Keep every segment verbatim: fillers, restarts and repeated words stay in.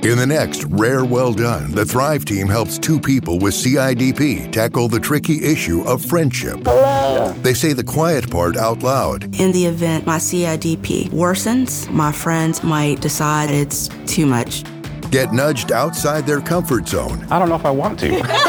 In the next Rare Well Done, the Thrive team helps two people with C I D P tackle the tricky issue of friendship. Hello. They say the quiet part out loud. In the event my C I D P worsens, my friends might decide it's too much. Get nudged outside their comfort zone. I don't know if I want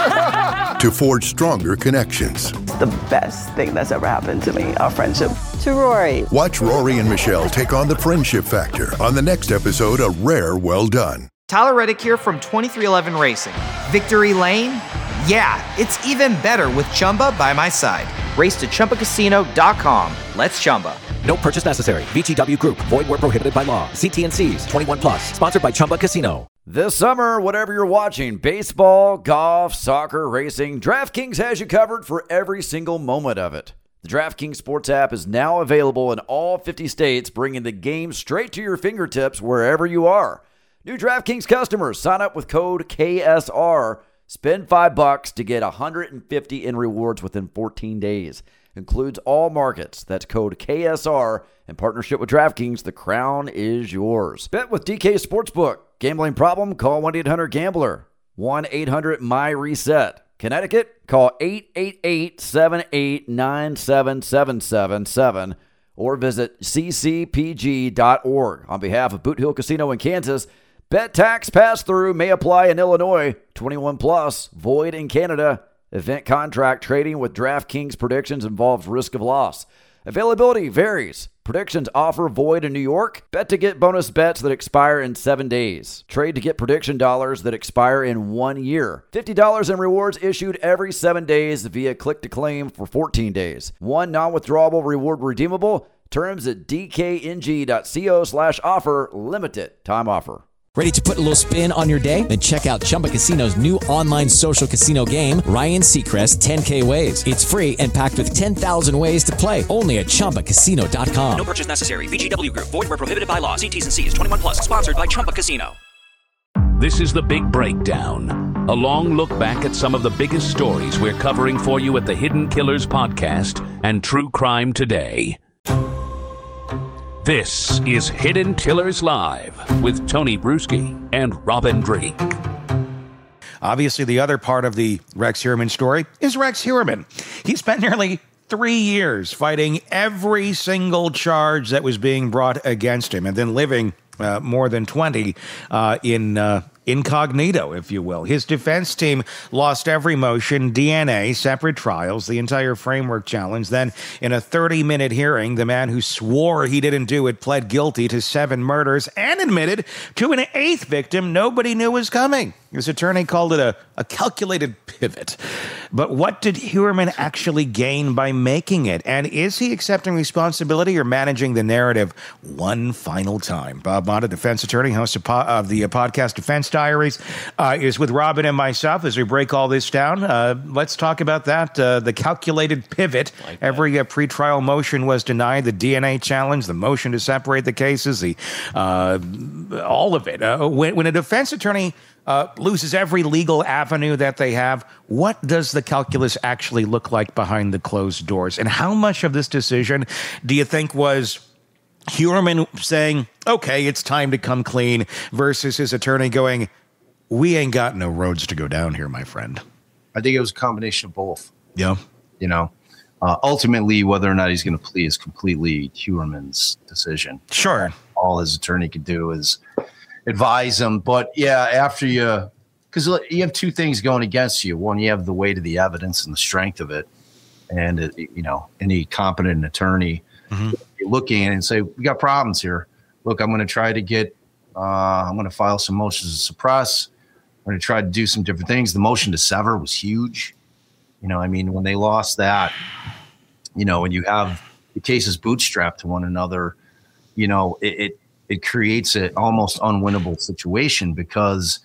to. To forge stronger connections. The best thing that's ever happened to me, our friendship. To Rory. Watch Rory and Michelle take on the friendship factor on the next episode of Rare Well Done. Tyler Reddick here from twenty-three eleven Racing. Victory Lane? Yeah, it's even better with Chumba by my side. Race to Chumba Casino dot com. Let's Chumba. No purchase necessary. V G W Group. Void where prohibited by law. See T and C's. twenty-one plus. Sponsored by Chumba Casino. This summer, whatever you're watching, baseball, golf, soccer, racing, DraftKings has you covered for every single moment of it. The DraftKings Sports app is now available in all fifty states, bringing the game straight to your fingertips wherever you are. New DraftKings customers, sign up with code K S R. Spend five bucks to get one hundred fifty in rewards within fourteen days. Includes all markets. That's code K S R. In partnership with DraftKings, the crown is yours. Bet with D K Sportsbook. Gambling problem? Call one eight hundred gambler. one eight hundred M Y reset. Connecticut? Call eight eight eight, seven eight nine, seven seven seven seven or visit c c p g dot org. On behalf of Boot Hill Casino in Kansas, bet tax pass-through may apply in Illinois. twenty-one plus, void in Canada. Event contract trading with DraftKings predictions involves risk of loss. Availability varies. Predictions offer void in New York. Bet to get bonus bets that expire in seven days. Trade to get prediction dollars that expire in one year. fifty dollars in rewards issued every seven days via click to claim for fourteen days. One non-withdrawable reward redeemable. Terms at d k n g dot co slash offer. Limited time offer. Ready to put a little spin on your day? Then check out Chumba Casino's new online social casino game, Ryan Seacrest ten K Ways. It's free and packed with ten thousand ways to play. Only at chumba casino dot com. No purchase necessary. V G W Group. Void where prohibited by law. See T's and C's. twenty-one plus. Sponsored by Chumba Casino. This is The Big Breakdown. A long look back at some of the biggest stories we're covering for you at the Hidden Killers Podcast and True Crime Today. This is Hidden Killers Live with Tony Bruschi and Robin Drake. Obviously, the other part of the Rex Heuermann story is Rex Heuermann. He spent nearly three years fighting every single charge that was being brought against him and then living uh, more than twenty uh, in uh, incognito, if you will. His defense team lost every motion, D N A, separate trials, the entire framework challenge. Then, in a thirty-minute hearing, the man who swore he didn't do it pled guilty to seven murders and admitted to an eighth victim nobody knew was coming. His attorney called it a, a calculated pivot. But what did Heuermann actually gain by making it? And is he accepting responsibility or managing the narrative one final time? Bob Motta, defense attorney, host of, po- of the uh, podcast Defense Diaries, uh, is with Robin and myself as we break all this down. Uh, let's talk about that. Uh, the calculated pivot. Like Every uh, pretrial motion was denied. The D N A challenge, the motion to separate the cases, the uh, all of it. Uh, when, when a defense attorney Uh, loses every legal avenue that they have, what does the calculus actually look like behind the closed doors? And how much of this decision do you think was Heuermann saying, okay, it's time to come clean, versus his attorney going, we ain't got no roads to go down here, my friend? I think it was a combination of both. Yeah. You know, uh, ultimately, whether or not he's going to plea is completely Heuermann's decision. Sure. All his attorney could do is advise him. But yeah, after you, because you have two things going against you. One, you have the weight of the evidence and the strength of it. And, it, you know, any competent attorney mm-hmm. looking at it and say, we got problems here. Look, I'm going to try to get, uh, I'm going to file some motions to suppress. I'm going to try to do some different things. The motion to sever was huge. You know, I mean, when they lost that, you know, when you have the cases bootstrapped to one another, you know, it, it it creates an almost unwinnable situation, because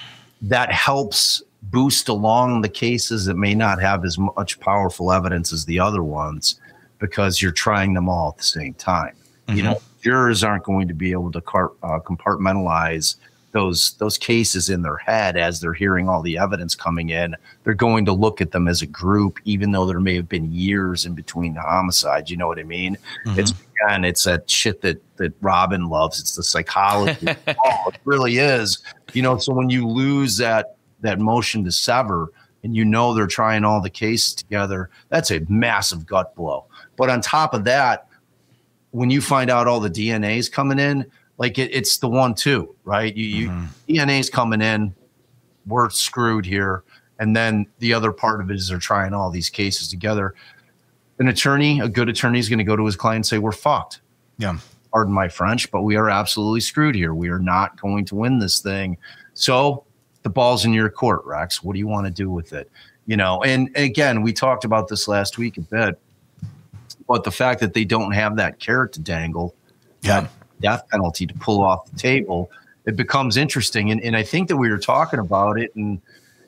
that helps boost along the cases that may not have as much powerful evidence as the other ones, because you're trying them all at the same time. Mm-hmm. You know, jurors aren't going to be able to car- uh, compartmentalize those those cases in their head as they're hearing all the evidence coming in. They're going to look at them as a group, even though there may have been years in between the homicides. You know what I mean? Mm-hmm. It's again, it's that shit that that Robin loves. It's the psychology. Oh, it really is. You know, so when you lose that that motion to sever, and you know they're trying all the cases together, that's a massive gut blow. But on top of that, when you find out all the D N A is coming in, like it, it's the one two, right? You, mm-hmm. you D N A is coming in, we're screwed here. And then the other part of it is they're trying all these cases together. An attorney, a good attorney, is going to go to his client and say, we're fucked. Yeah. Pardon my French, but we are absolutely screwed here. We are not going to win this thing. So the ball's in your court, Rex. What do you want to do with it? You know, and again, we talked about this last week a bit, but the fact that they don't have that carrot to dangle, yeah. that death penalty to pull off the table, it becomes interesting. And, and I think that we were talking about it, and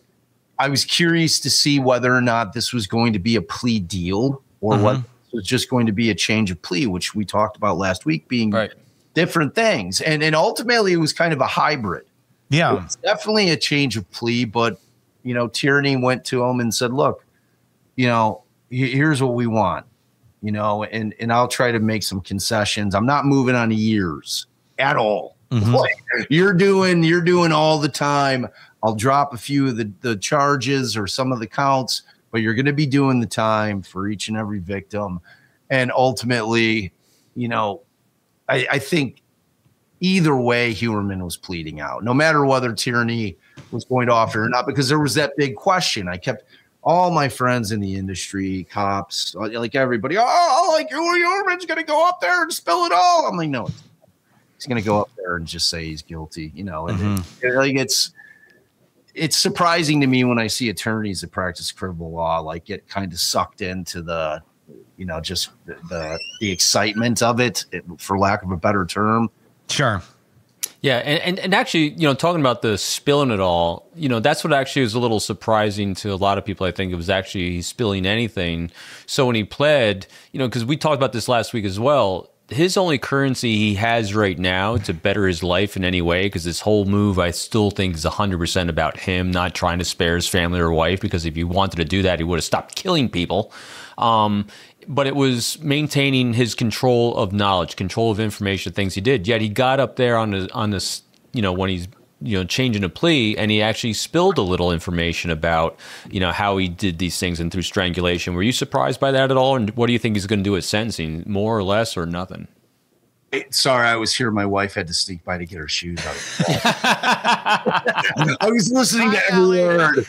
I was curious to see whether or not this was going to be a plea deal or mm-hmm. whether it was just going to be a change of plea, which we talked about last week being right. different things. And, and ultimately, it was kind of a hybrid. Yeah. It's definitely a change of plea, but, you know, Tierney went to him and said, look, you know, here's what we want, you know, and, and I'll try to make some concessions. I'm not moving on years at all. Mm-hmm. Like, you're doing, you're doing all the time. I'll drop a few of the, the charges or some of the counts, but you're going to be doing the time for each and every victim. And ultimately, you know, I, I think either way, Heuermann was pleading out, no matter whether Tierney was going to offer or not, because there was that big question. I kept all my friends in the industry, cops, like everybody, oh, like Heuermann's going to go up there and spill it all. I'm like, no, he's going to go up there and just say he's guilty, you know, and mm-hmm. it, like it's, it's surprising to me when I see attorneys that practice criminal law, like get kind of sucked into the, you know, just the, the, the excitement of it, it, for lack of a better term. Sure. Yeah, and, and and actually, you know, talking about the spilling it all, you know, that's what actually was a little surprising to a lot of people. I think it was actually spilling anything. So when he pled, you know, because we talked about this last week as well, his only currency he has right now to better his life in any way, because this whole move I still think is one hundred percent about him not trying to spare his family or wife, because if he wanted to do that, he would have stopped killing people. Um, but it was maintaining his control of knowledge, control of information, things he did. Yet he got up there on the, on this, you know, when he's, you know, changing a plea, and he actually spilled a little information about, you know, how he did these things and through strangulation. Were you surprised by that at all? And what do you think he's going to do at sentencing? More or less, or nothing? Sorry, I was here. My wife had to sneak by to get her shoes out of the I was listening to every word.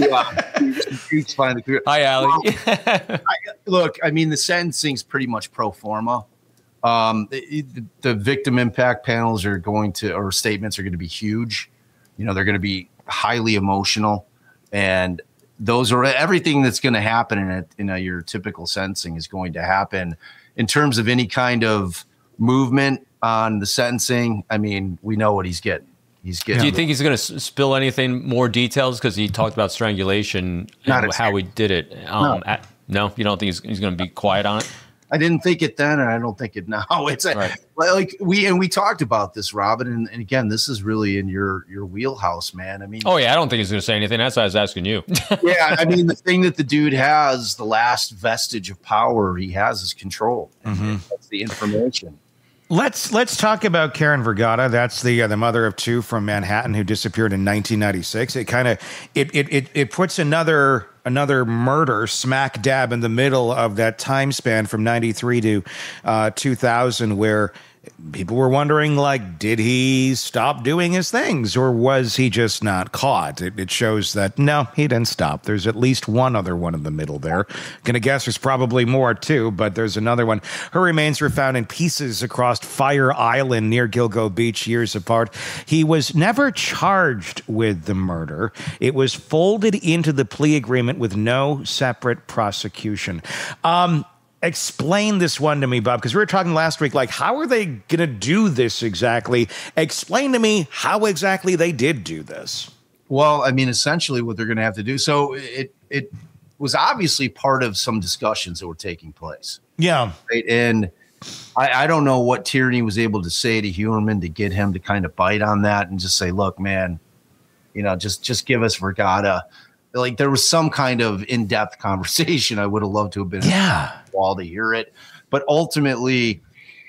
Yeah. Hi, Allie. I, look, I mean, the sentencing's pretty much pro forma. Um, the, the victim impact panels are going to, or statements are going to be huge. You know, they're going to be highly emotional, and those are everything that's going to happen in a, in a, your typical sentencing is going to happen in terms of any kind of movement on the sentencing. I mean, we know what he's getting. He's getting. Do you think he's going to spill anything more details? Because he talked about strangulation and how he did it. Um, no. At, no, you don't think he's, he's going to be quiet on it? I didn't think it then, and I don't think it now. It's a, right. like we and we talked about this, Robin, and, and again, this is really in your your wheelhouse, man. I mean, oh yeah, I don't think he's going to say anything. That's why I was asking you. Yeah, I mean, the thing that the dude has, the last vestige of power he has, is control. Mm-hmm. That's the information. Let's let's talk about Karen Vergata. That's the uh, the mother of two from Manhattan who disappeared in nineteen ninety-six. It kind of it, it it it puts another another murder smack dab in the middle of that time span from ninety-three to uh, two thousand, where people were wondering, like, did he stop doing his things, or was he just not caught? It, it shows that, no, he didn't stop. There's at least one other one in the middle there. Gonna guess there's probably more, too, but there's another one. Her remains were found in pieces across Fire Island near Gilgo Beach years apart. He was never charged with the murder. It was folded into the plea agreement with no separate prosecution. Um... Explain this one to me, Bob, because we were talking last week, like, how are they going to do this exactly? Explain to me how exactly they did do this. Well, I mean, essentially what they're going to have to do. So it it was obviously part of some discussions that were taking place. Yeah. Right? And I, I don't know what Tierney was able to say to Heuermann to get him to kind of bite on that and just say, look, man, you know, just, just give us Vergata. Like, there was some kind of in-depth conversation. I would have loved to have been yeah. on the wall to hear it. But ultimately,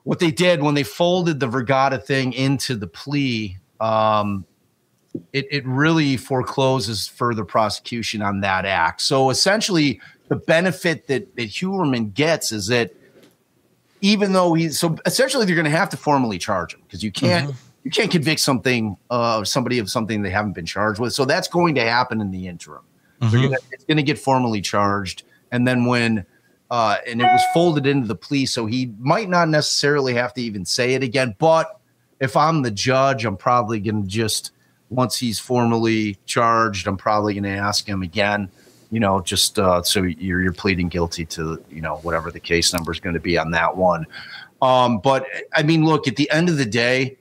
what they did when they folded the Vergata thing into the plea, um, it, it really forecloses further prosecution on that act. So essentially, the benefit that, that Heuerman gets is that even though he's so essentially they're going to have to formally charge him because you can't mm-hmm. you can't convict something uh, somebody of something they haven't been charged with. So that's going to happen in the interim. Mm-hmm. Gonna, it's going to get formally charged, and then when uh, and it was folded into the plea, so he might not necessarily have to even say it again. But if I'm the judge, I'm probably going to just once he's formally charged, I'm probably going to ask him again. You know, just uh, so you're you're pleading guilty to, you know, whatever the case number is going to be on that one. Um, but I mean, look, at the end of the day,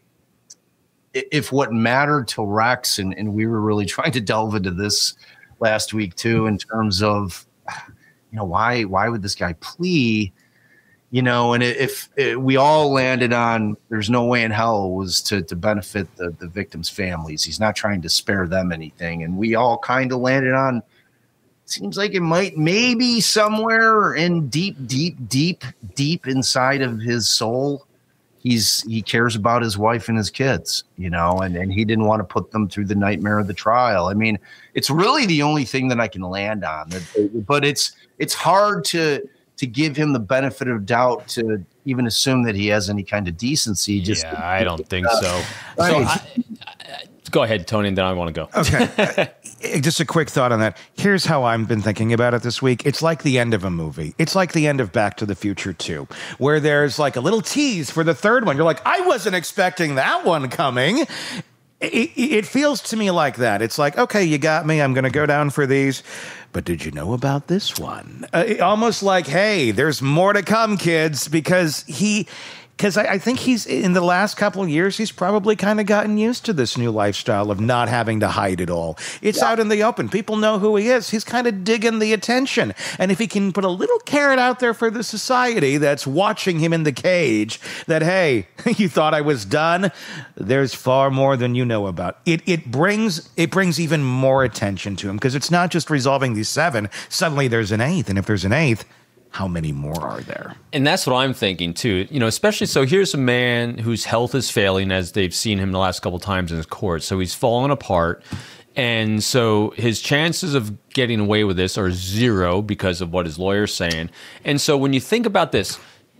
if what mattered to Rex, and, and we were really trying to delve into this last week too, in terms of, you know, why why would this guy plea? You know, and if, if we all landed on there's no way in hell was to to benefit the the victims' families. He's not trying to spare them anything, and we all kind of landed on. Seems like it might maybe somewhere in deep, deep, deep, deep inside of his soul, he's he cares about his wife and his kids, you know, and, and he didn't want to put them through the nightmare of the trial. I mean, it's really the only thing that I can land on. But it's it's hard to to give him the benefit of doubt to even assume that he has any kind of decency. Just yeah, I don't think uh, so. Right. So I, I, go ahead, Tony, and then I want to go. Okay. Just a quick thought on that. Here's how I've been thinking about it this week. It's like the end of a movie. It's like the end of Back to the Future two, where there's like a little tease for the third one. You're like, I wasn't expecting that one coming. It, it feels to me like that. It's like, okay, you got me. I'm going to go down for these. But did you know about this one? Uh, almost like, hey, there's more to come, kids, because he... Because I, I think he's, in the last couple of years, he's probably kind of gotten used to this new lifestyle of not having to hide it all. It's yeah. out in the open. People know who he is. He's kind of digging the attention. And if he can put a little carrot out there for the society that's watching him in the cage, that, hey, you thought I was done? There's far more than you know about. It it brings it brings even more attention to him, because it's not just resolving these seven. Suddenly there's an eighth. And if there's an eighth, how many more are there? And that's what I'm thinking too. You know, especially so here's a man whose health is failing, as they've seen him the last couple of times in his court. So he's fallen apart. And so his chances of getting away with this are zero because of what his lawyer's saying. And so when you think about this,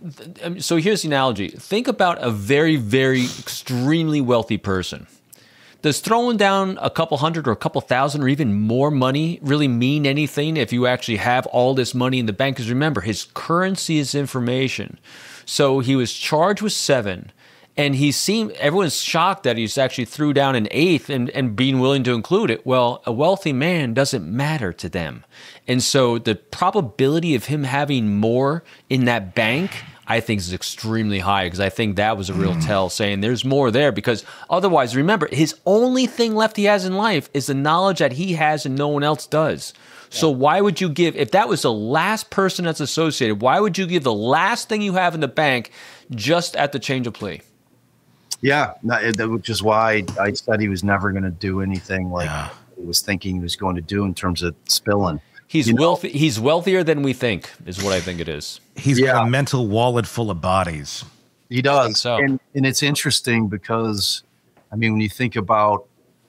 so here's the analogy. Think about a very, very extremely wealthy person. Does throwing down a couple hundred or a couple thousand or even more money really mean anything if you actually have all this money in the bank? Because remember, his currency is information. So he was charged with seven, and he seemed, everyone's shocked that he's actually threw down an eighth and, and being willing to include it. Well, a wealthy man doesn't matter to them. And so the probability of him having more in that bank, I think, is extremely high, because I think that was a real mm. tell, saying there's more there. Because otherwise, remember, his only thing left he has in life is the knowledge that he has and no one else does. Yeah. So why would you give, if that was the last person that's associated, why would you give the last thing you have in the bank just at the change of plea? Yeah, which is why I said he was never going to do anything like yeah. he was thinking he was going to do in terms of spilling. He's you wealthy. Know? He's wealthier than we think, is what I think it is. He's yeah. got a mental wallet full of bodies. He does. I think so. And, and it's interesting because, I mean, when you think about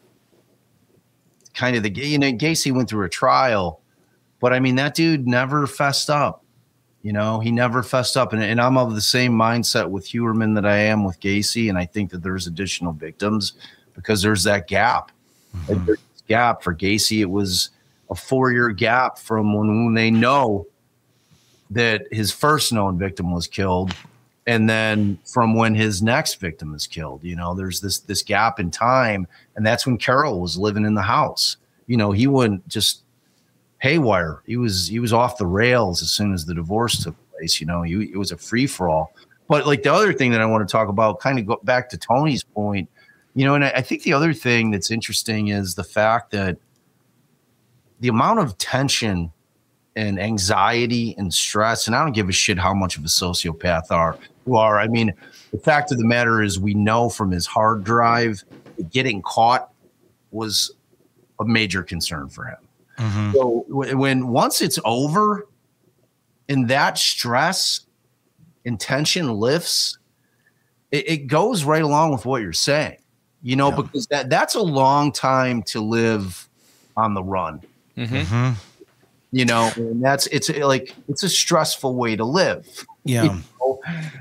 kind of the, you know, Gacy went through a trial, but I mean, that dude never fessed up. You know, he never fessed up. And, and I'm of the same mindset with Heuerman that I am with Gacy. And I think that there's additional victims because there's that gap. Mm-hmm. Like, there's this gap for Gacy. It was a four-year gap from when, when they know that his first known victim was killed, and then from when his next victim is killed. You know, there's this this gap in time, and that's when Carol was living in the house. You know, he wouldn't just haywire. He was he was off the rails as soon as the divorce took place. You know, he, it was a free for all. But like the other thing that I want to talk about, kind of go back to Tony's point, you know, and I, I think the other thing that's interesting is the fact that the amount of tension and anxiety and stress, and I don't give a shit how much of a sociopath are you are. I mean, the fact of the matter is, we know from his hard drive, getting caught was a major concern for him. Mm-hmm. So when once it's over and that stress and tension lifts, it, it goes right along with what you're saying, you know, yeah. because that that's a long time to live on the run. Mm-hmm. Mm-hmm. You know, and that's it's like it's a stressful way to live. Yeah. You know?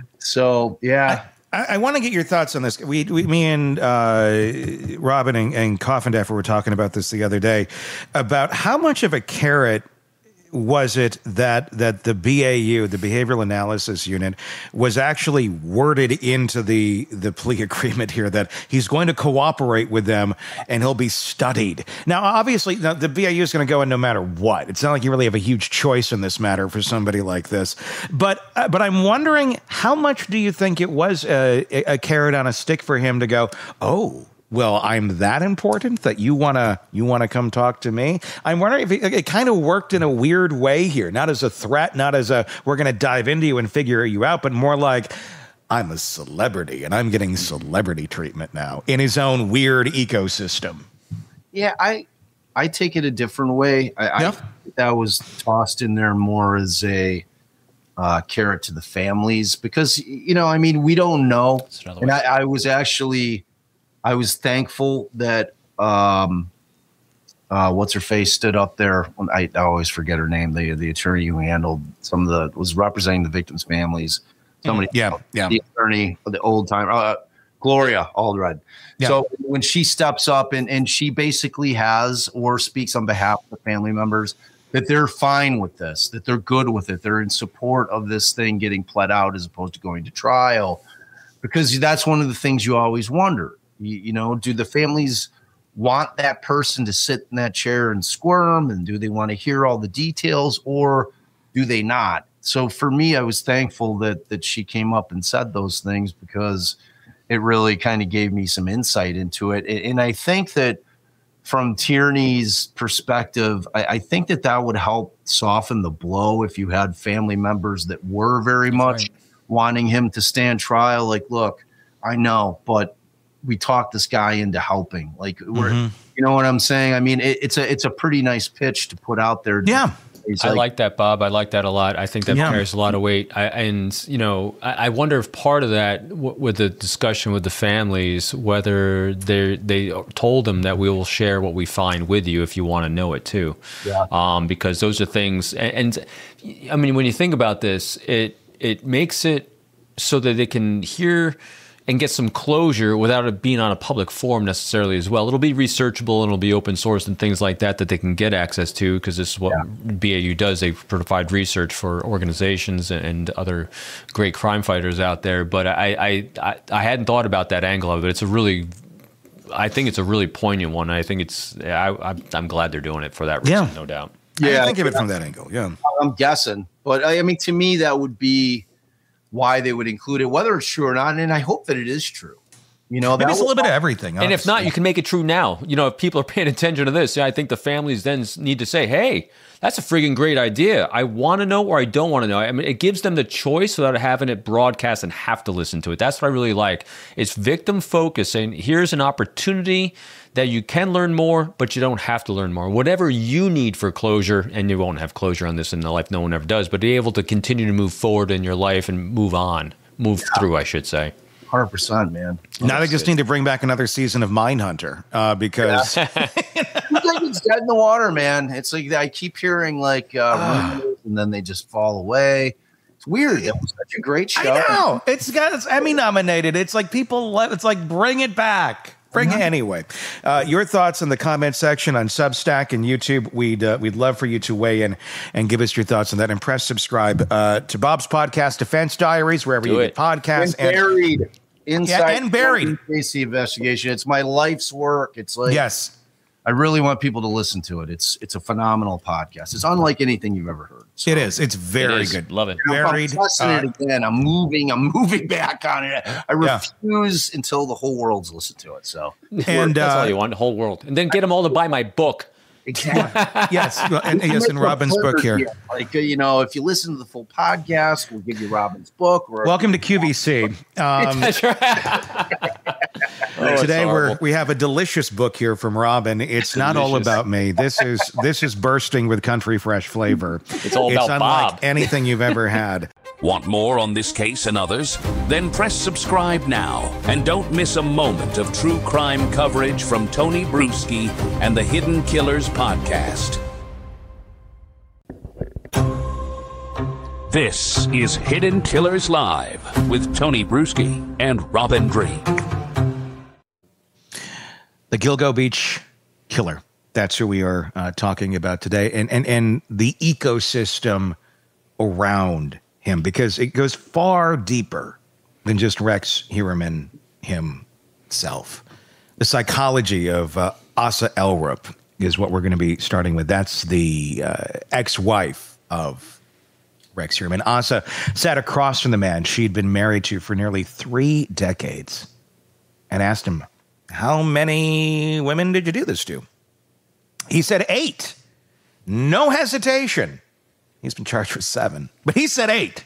So yeah. I, I want to get your thoughts on this. We, we me and uh, Robin and, and Coffindeffer were talking about this the other day about how much of a carrot was it that that the B A U, the Behavioral Analysis Unit, was actually worded into the the plea agreement here that he's going to cooperate with them and he'll be studied. Now, obviously, now, the B A U is going to go in no matter what. It's not like you really have a huge choice in this matter for somebody like this. But uh, but I'm wondering, how much do you think it was a, a carrot on a stick for him to go, oh, well, I'm that important that you wanna you wanna come talk to me? I'm wondering if it, it kind of worked in a weird way here, not as a threat, not as a we're gonna dive into you and figure you out, but more like I'm a celebrity and I'm getting celebrity treatment now in his own weird ecosystem. Yeah, I I take it a different way. I, yeah. I that was tossed in there more as a uh, carrot to the families because you know, I mean, we don't know, and I, I was actually. I was thankful that um, uh, what's her face stood up there. I, I always forget her name. The the attorney who handled some of the was representing the victims' families. Somebody, yeah, yeah. The attorney, the old time, uh, Gloria Allred. Yeah. So when she steps up and and she basically has or speaks on behalf of the family members that they're fine with this, that they're good with it, they're in support of this thing getting pled out as opposed to going to trial, because that's one of the things you always wonder. You, you know, do the families want that person to sit in that chair and squirm? And do they want to hear all the details or do they not? So for me, I was thankful that that she came up and said those things because it really kind of gave me some insight into it. And I think that from Tierney's perspective, I, I think that that would help soften the blow if you had family members that were very That's much right. wanting him to stand trial. Like, look, I know, but we talked this guy into helping. Like, we're, mm-hmm. you know what I'm saying? I mean, it, it's a it's a pretty nice pitch to put out there. Yeah. Like, I like that, Bob. I like that a lot. I think that yeah. carries a lot of weight. I, and, you know, I, I wonder if part of that w- with the discussion with the families, whether they they told them that we will share what we find with you if you want to know it too. Yeah. Um, because those are things. And, and I mean, when you think about this, it it makes it so that they can hear and get some closure without it being on a public forum necessarily as well. It'll be researchable and it'll be open source and things like that that they can get access to, because this is what yeah. B A U does. They provide research for organizations and other great crime fighters out there. But I, I, I hadn't thought about that angle of it. It's a really, I think it's a really poignant one. I think it's, I, I'm glad they're doing it for that reason, yeah. no doubt. Yeah, I think of it from that angle. Yeah, I'm guessing, but I mean, to me, that would be why they would include it, whether it's true or not. And I hope that it is true. You know, maybe it's a little bit of everything. Honestly. And if not, you can make it true now. You know, if people are paying attention to this, I think the families then need to say, hey, that's a friggin' great idea. I want to know or I don't want to know. I mean, it gives them the choice without having it broadcast and have to listen to it. That's what I really like. It's victim focused, and here's an opportunity that you can learn more, but you don't have to learn more. Whatever you need for closure, and you won't have closure on this in the life, no one ever does, but be able to continue to move forward in your life and move on, move yeah. through, I should say. one hundred percent, man. Oh, now they just good. need to bring back another season of Mindhunter uh, because yeah. it's like it's dead in the water, man. It's like I keep hearing like uh, rumors and then they just fall away. It's weird. It was such a great show. I know. It's got it's Emmy nominated. It's like people. It's like bring it back. Bring it anyway. Uh, your thoughts in the comment section on Substack and YouTube. We'd uh, we'd love for you to weigh in and give us your thoughts on that. And press subscribe uh, to Bob's podcast, Defense Diaries, wherever Do you it. get podcasts. And buried inside yeah, and buried Casey investigation. It's my life's work. It's like yes. I really want people to listen to it. It's it's a phenomenal podcast. It's unlike anything you've ever heard. So, it is. It's very it is. good. Love it. Buried. I'm pressing uh, it again. I'm moving. I'm moving back on it. I refuse yeah. until the whole world's listened to it. So and that's uh, all you want, the whole world, and then get them all to buy my book. Exactly. yes, and yes, in Robin's book here. here. Like you know, if you listen to the full podcast, we'll give you Robin's book. Or Welcome to Q V C. Um, That's right. oh, today we're we have a delicious book here from Robin. It's not all about me. This is this is bursting with country fresh flavor. It's all it's about unlike Bob. anything you've ever had. Want more on this case and others? Then press subscribe now and don't miss a moment of true crime coverage from Tony Bruschi and the Hidden Killers podcast. This is Hidden Killers Live with Tony Bruschi and Robin Drake. The Gilgo Beach killer. That's who we are uh, talking about today. And, and, and the ecosystem around him, because it goes far deeper than just Rex Heuermann himself. The psychology of uh, Asa Elrup is what we're going to be starting with. That's the uh, ex-wife of Rex Heuermann. Asa sat across from the man she'd been married to for nearly three decades and asked him, how many women did you do this to? He said eight. No hesitation. He's been charged with seven, but he said eight.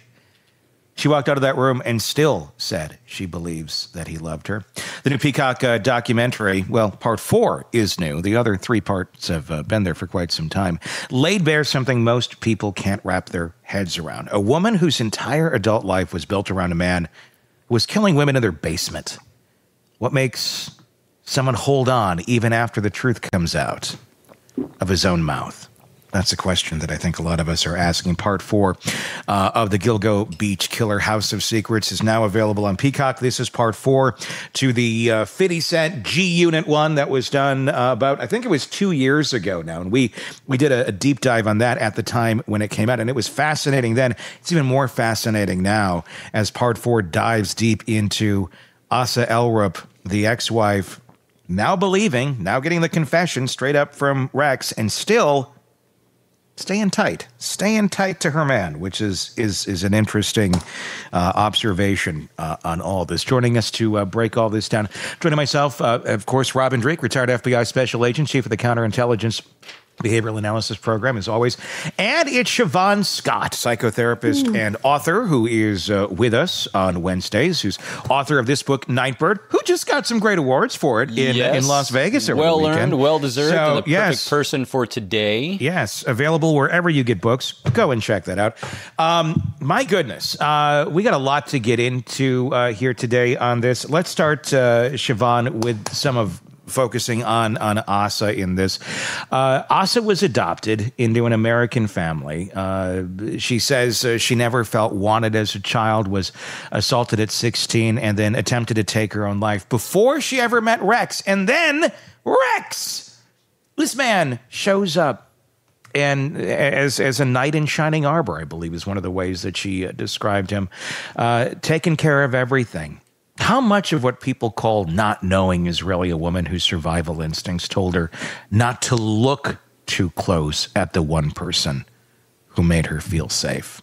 She walked out of that room and still said she believes that he loved her. The new Peacock uh, documentary, well, part four is new. The other three parts have uh, been there for quite some time. Laid bare something most people can't wrap their heads around. A woman whose entire adult life was built around a man who was killing women in their basement. What makes someone hold on even after the truth comes out of his own mouth? That's a question that I think a lot of us are asking. Part four uh, of the Gilgo Beach Killer House of Secrets is now available on Peacock. This is part four to the uh, fifty cent G-Unit one that was done uh, about, I think it was two years ago now. And we, we did a, a deep dive on that at the time when it came out. And it was fascinating then. It's even more fascinating now as part four dives deep into Asa Elrup, the ex-wife, now believing, now getting the confession straight up from Rex, and still staying tight, staying tight to her man, which is is is an interesting uh, observation uh, on all this. Joining us to uh, break all this down, joining myself, uh, of course, Robin Drake, retired F B I special agent, chief of the counterintelligence behavioral analysis program, as always. And it's Siobhan Scott, psychotherapist mm. and author, who is uh, with us on Wednesdays, who's author of this book, Nightbird, who just got some great awards for it in, yes. in Las Vegas over well the weekend. Well-earned, well-deserved, so, and the perfect yes. person for today. Yes, available wherever you get books. Go and check that out. Um, my goodness, uh, we got a lot to get into uh, here today on this. Let's start, uh, Siobhan, with some of focusing on, on Asa in this. Uh, Asa was adopted into an American family. Uh, she says uh, she never felt wanted as a child, was assaulted at sixteen, and then attempted to take her own life before she ever met Rex. And then Rex, this man shows up, and as as a knight in shining armor, I believe is one of the ways that she uh, described him, uh, taking care of everything. How much of what people call not knowing is really a woman whose survival instincts told her not to look too close at the one person who made her feel safe?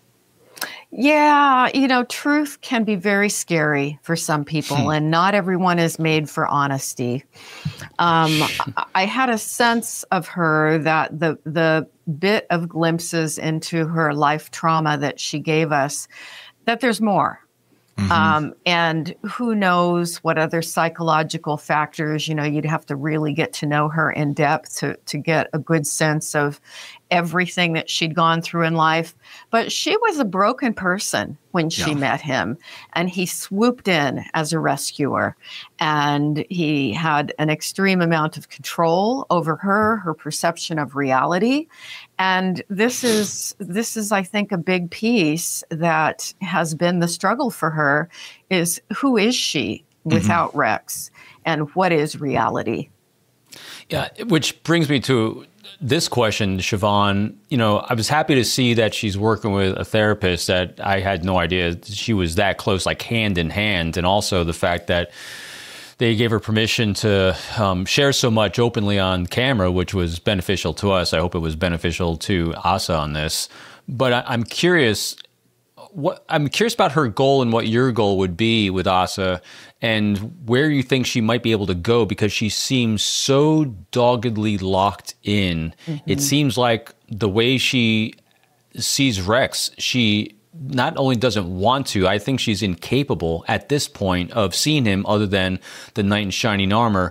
Yeah, you know, truth can be very scary for some people, and not everyone is made for honesty. Um, I had a sense of her that the the bit of glimpses into her life trauma that she gave us, that there's more. Mm-hmm. Um, and who knows what other psychological factors, you know, you'd have to really get to know her in depth to, to get a good sense of everything that she'd gone through in life. But she was a broken person when she yeah. met him, and he swooped in as a rescuer, and he had an extreme amount of control over her, her perception of reality. And this is, this is, I think, a big piece that has been the struggle for her is who is she without mm-hmm. Rex, and what is reality? Yeah, which brings me to this question, Siobhan. You know, I was happy to see that she's working with a therapist that I had no idea she was that close, like hand in hand. And also the fact that they gave her permission to um, share so much openly on camera, which was beneficial to us. I hope it was beneficial to Asa on this. But I, I'm curious, what I'm curious about her goal and what your goal would be with Asa, and where you think she might be able to go, because she seems so doggedly locked in. Mm-hmm. It seems like the way she sees Rex, she not only doesn't want to, I think she's incapable at this point of seeing him other than the knight in shining armor.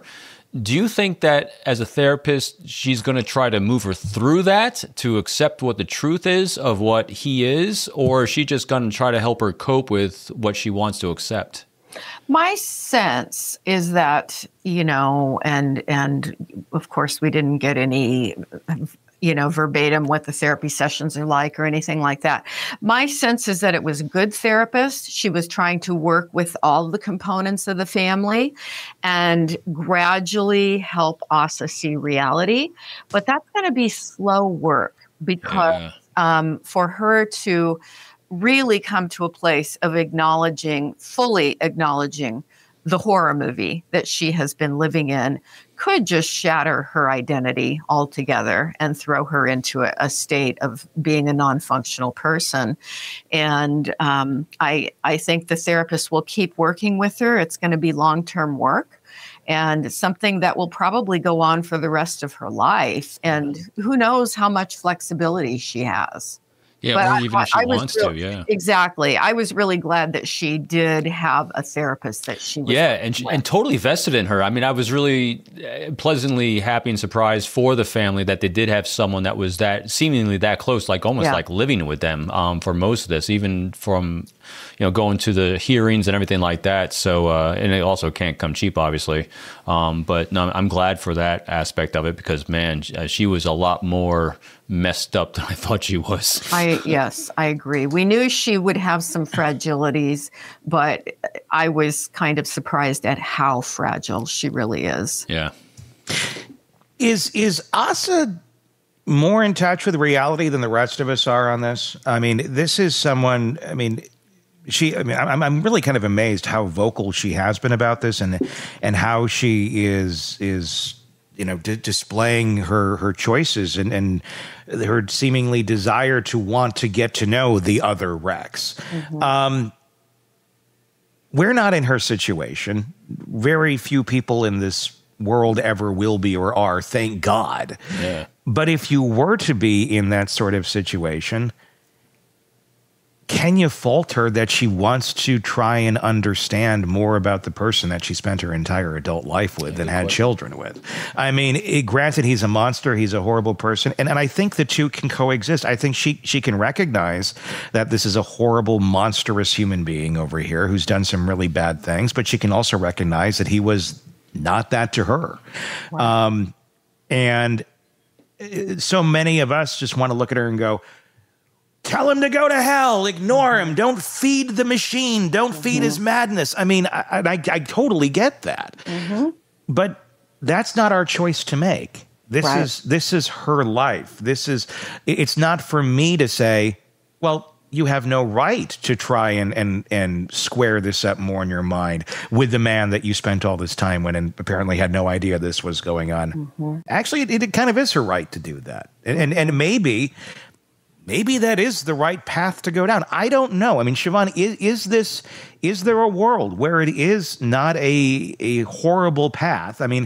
Do you think that as a therapist, she's going to try to move her through that to accept what the truth is of what he is, or is she just going to try to help her cope with what she wants to accept? My sense is that, you know, and and of course we didn't get any, you know, verbatim what the therapy sessions are like or anything like that. My sense is that it was a good therapist. She was trying to work with all the components of the family and gradually help Asa see reality. But that's going to be slow work because yeah. um, for her to really come to a place of acknowledging, fully acknowledging the horror movie that she has been living in could just shatter her identity altogether and throw her into a, a state of being a non-functional person. And um, I, I think the therapist will keep working with her. It's going to be long-term work and something that will probably go on for the rest of her life. And who knows how much flexibility she has. Yeah, But or I- even if she I was wants real- to, yeah. Exactly. I was really glad that she did have a therapist that she was Yeah, and she, and totally vested in her. I mean, I was really uh, pleasantly happy and surprised for the family that they did have someone that was that seemingly that close, like almost Yeah. like living with them um, for most of this, even from you know going to the hearings and everything like that. So, uh, and it also can't come cheap, obviously. Um, but no, I'm glad for that aspect of it because man, uh, she was a lot more messed up than I thought she was. I yes, I agree. We knew she would have some fragilities, but I was kind of surprised at how fragile she really is. Yeah. Is is Asa more in touch with reality than the rest of us are on this? I mean, this is someone. I mean, she. I mean, I'm I'm really kind of amazed how vocal she has been about this, and and how she is is. you know, d- displaying her, her choices and, and her seemingly desire to want to get to know the other Rex. Mm-hmm. Um, we're not in her situation. Very few people in this world ever will be or are, thank God. Yeah. But if you were to be in that sort of situation, can you fault her that she wants to try and understand more about the person that she spent her entire adult life with and had children with? I mean, it, granted, he's a monster. He's a horrible person. And, and I think the two can coexist. I think she, she can recognize that this is a horrible, monstrous human being over here who's done some really bad things. But she can also recognize that he was not that to her. Wow. Um, and so many of us just want to look at her and go, tell him to go to hell. Ignore him. Don't feed the machine. Don't mm-hmm. feed his madness. I mean, I, I, I totally get that. Mm-hmm. But that's not our choice to make. This right. is this is her life. This is. It's not for me to say, well, you have no right to try and and and square this up more in your mind with the man that you spent all this time with and apparently had no idea this was going on. Mm-hmm. Actually, it, it kind of is her right to do that. And and, and maybe. Maybe that is the right path to go down. I don't know. I mean, Siobhan, is, is this, is there a world where it is not a, a horrible path? I mean,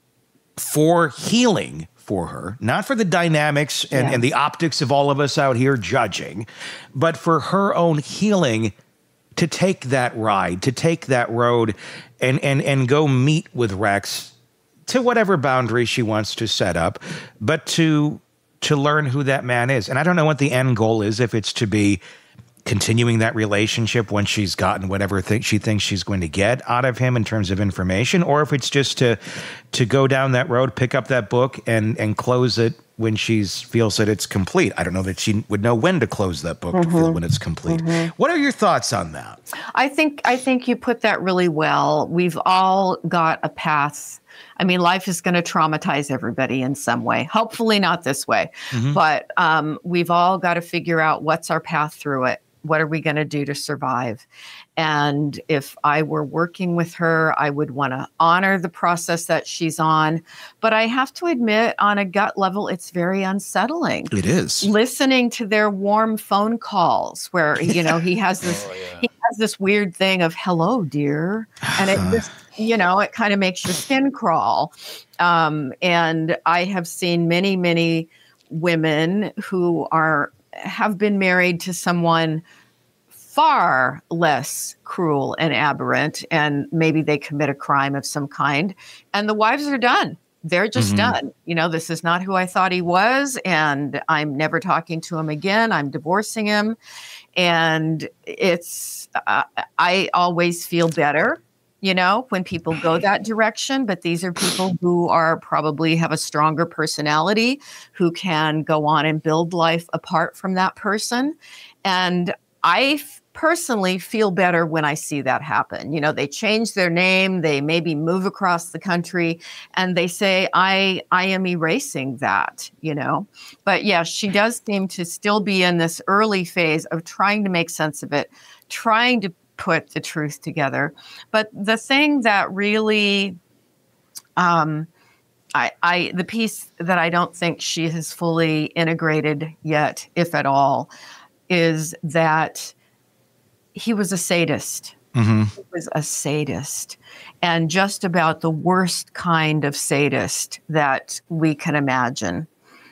for healing for her, not for the dynamics and, yeah. and the optics of all of us out here judging, but for her own healing to take that ride, to take that road and, and, and go meet with Rex to whatever boundary she wants to set up, but to... to learn who that man is. And I don't know what the end goal is, if it's to be continuing that relationship when she's gotten whatever th- she thinks she's going to get out of him in terms of information, or if it's just to to go down that road, pick up that book and and close it when she feels that it's complete. I don't know that she would know when to close that book mm-hmm. to feel when it's complete. Mm-hmm. What are your thoughts on that? I think I think you put that really well. We've all got a path. I mean, life is going to traumatize everybody in some way. Hopefully not this way. Mm-hmm. But um, we've all got to figure out what's our path through it. What are we going to do to survive? And if I were working with her, I would want to honor the process that she's on. But I have to admit, on a gut level, it's very unsettling. It is. Listening to their warm phone calls where, you know, he has this, oh, yeah. he has this weird thing of, hello, dear. And it just, you know, it kind of makes your skin crawl. Um, and I have seen many, many women who are have been married to someone far less cruel and aberrant, and maybe they commit a crime of some kind, and the wives are done. They're just Mhm. done. You know, this is not who I thought he was, and I'm never talking to him again. I'm divorcing him. And it's, uh, I always feel better, you know, when people go that direction. But these are people who are probably have a stronger personality, who can go on and build life apart from that person. And I f- personally feel better when I see that happen. You know, they change their name, they maybe move across the country, and they say, I, I am erasing that, you know. But yeah, she does seem to still be in this early phase of trying to make sense of it, trying to put the truth together. But the thing that really, um, I, I, the piece that I don't think she has fully integrated yet, if at all, is that he was a sadist. Mm-hmm. He was a sadist, and just about the worst kind of sadist that we can imagine.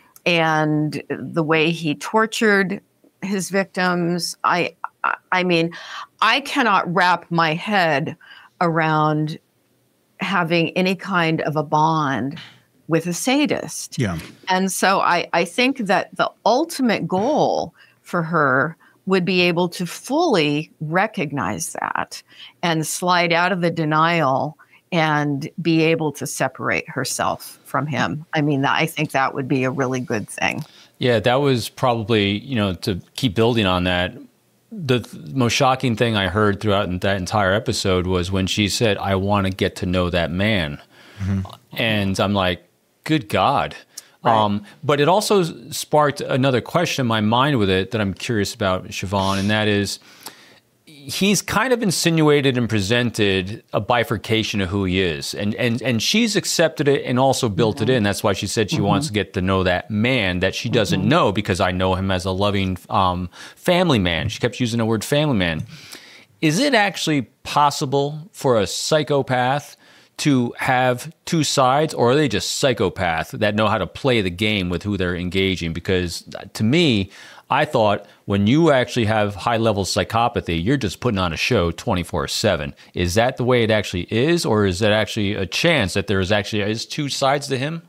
And the way he tortured his victims, I, I mean, I cannot wrap my head around having any kind of a bond with a sadist. Yeah. And so I, I think that the ultimate goal for her would be able to fully recognize that and slide out of the denial and be able to separate herself from him. I mean, I think that would be a really good thing. Yeah, that was probably, you know, to keep building on that, the th- most shocking thing I heard throughout that entire episode was when she said, I want to get to know that man. Mm-hmm. And I'm like, good God. Right. Um, but it also sparked another question in my mind with it that I'm curious about, Siobhan, and that is, he's kind of insinuated and presented a bifurcation of who he is. And and and she's accepted it and also built mm-hmm. it in. That's why she said she mm-hmm. wants to get to know that man that she doesn't mm-hmm. know, because I know him as a loving um, family man. She kept using the word family man. Is it actually possible for a psychopath to have two sides, or are they just psychopaths that know how to play the game with who they're engaging? Because to me, I thought when you actually have high levels of psychopathy, you're just putting on a show twenty-four seven. Is that the way it actually is, or is that actually a chance that there is actually is two sides to him?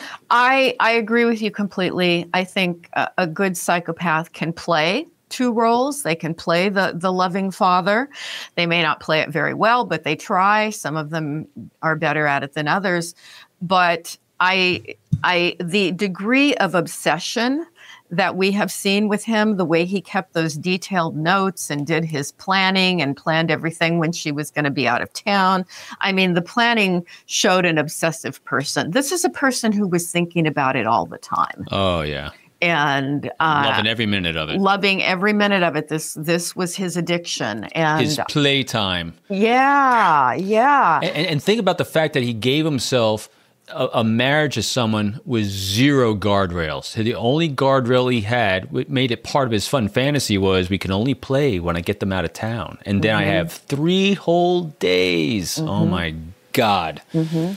I I agree with you completely. I think a, a good psychopath can play two roles. They can play the the loving father. They may not play it very well, but they try. Some of them are better at it than others. But I I the degree of obsession that we have seen with him, the way he kept those detailed notes and did his planning and planned everything when she was going to be out of town. I mean, the planning showed an obsessive person. This is a person who was thinking about it all the time. Oh, yeah. And uh, loving every minute of it. Loving every minute of it. This this was his addiction. And his playtime. Yeah, yeah. And, and think about the fact that he gave himself a, a marriage to someone with zero guardrails. The only guardrail he had, what made it part of his fun fantasy, was we can only play when I get them out of town. And then mm-hmm. I have three whole days. Mm-hmm. Oh, my God. Mm-hmm.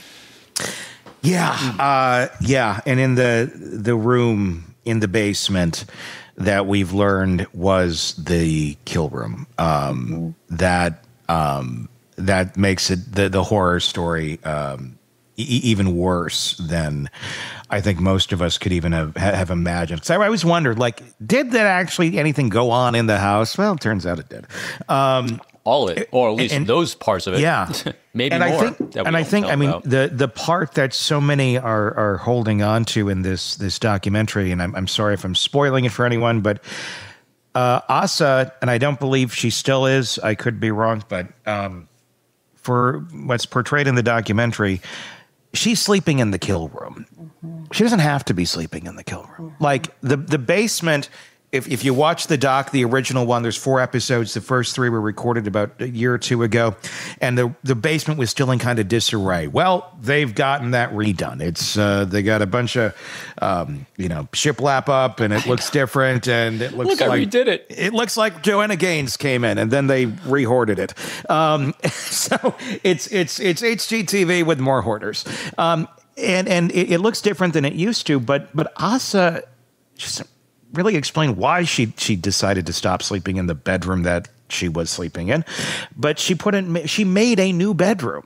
Yeah, uh, yeah. And in the the room in the basement that we've learned was the kill room. Um, mm-hmm. That um, that makes it the the horror story um, e- even worse than I think most of us could even have have imagined. So I always wondered, like, did that actually anything go on in the house? Well, it turns out it did. Um, All of it, or at least and, those parts of it. Yeah, maybe and more. I think, and I think, I mean, about. the the part that so many are are holding on to in this this documentary, and I'm I'm sorry if I'm spoiling it for anyone, but uh, Asa, and I don't believe she still is. I could be wrong, but um, for what's portrayed in the documentary, she's sleeping in the kill room. Mm-hmm. She doesn't have to be sleeping in the kill room. Mm-hmm. Like the the basement. If if you watch the doc, the original one, there's four episodes. The first three were recorded about a year or two ago, and the the basement was still in kind of disarray. Well, they've gotten that redone. It's uh, they got a bunch of um, you know shiplap up, and it looks different, and it looks Look, like I redid it. It looks like Joanna Gaines came in, and then they rehoarded it. Um, so it's it's it's H G T V with more hoarders, um, and and it, it looks different than it used to. But but Asa just really explain why she she decided to stop sleeping in the bedroom that she was sleeping in. But she put in, she made a new bedroom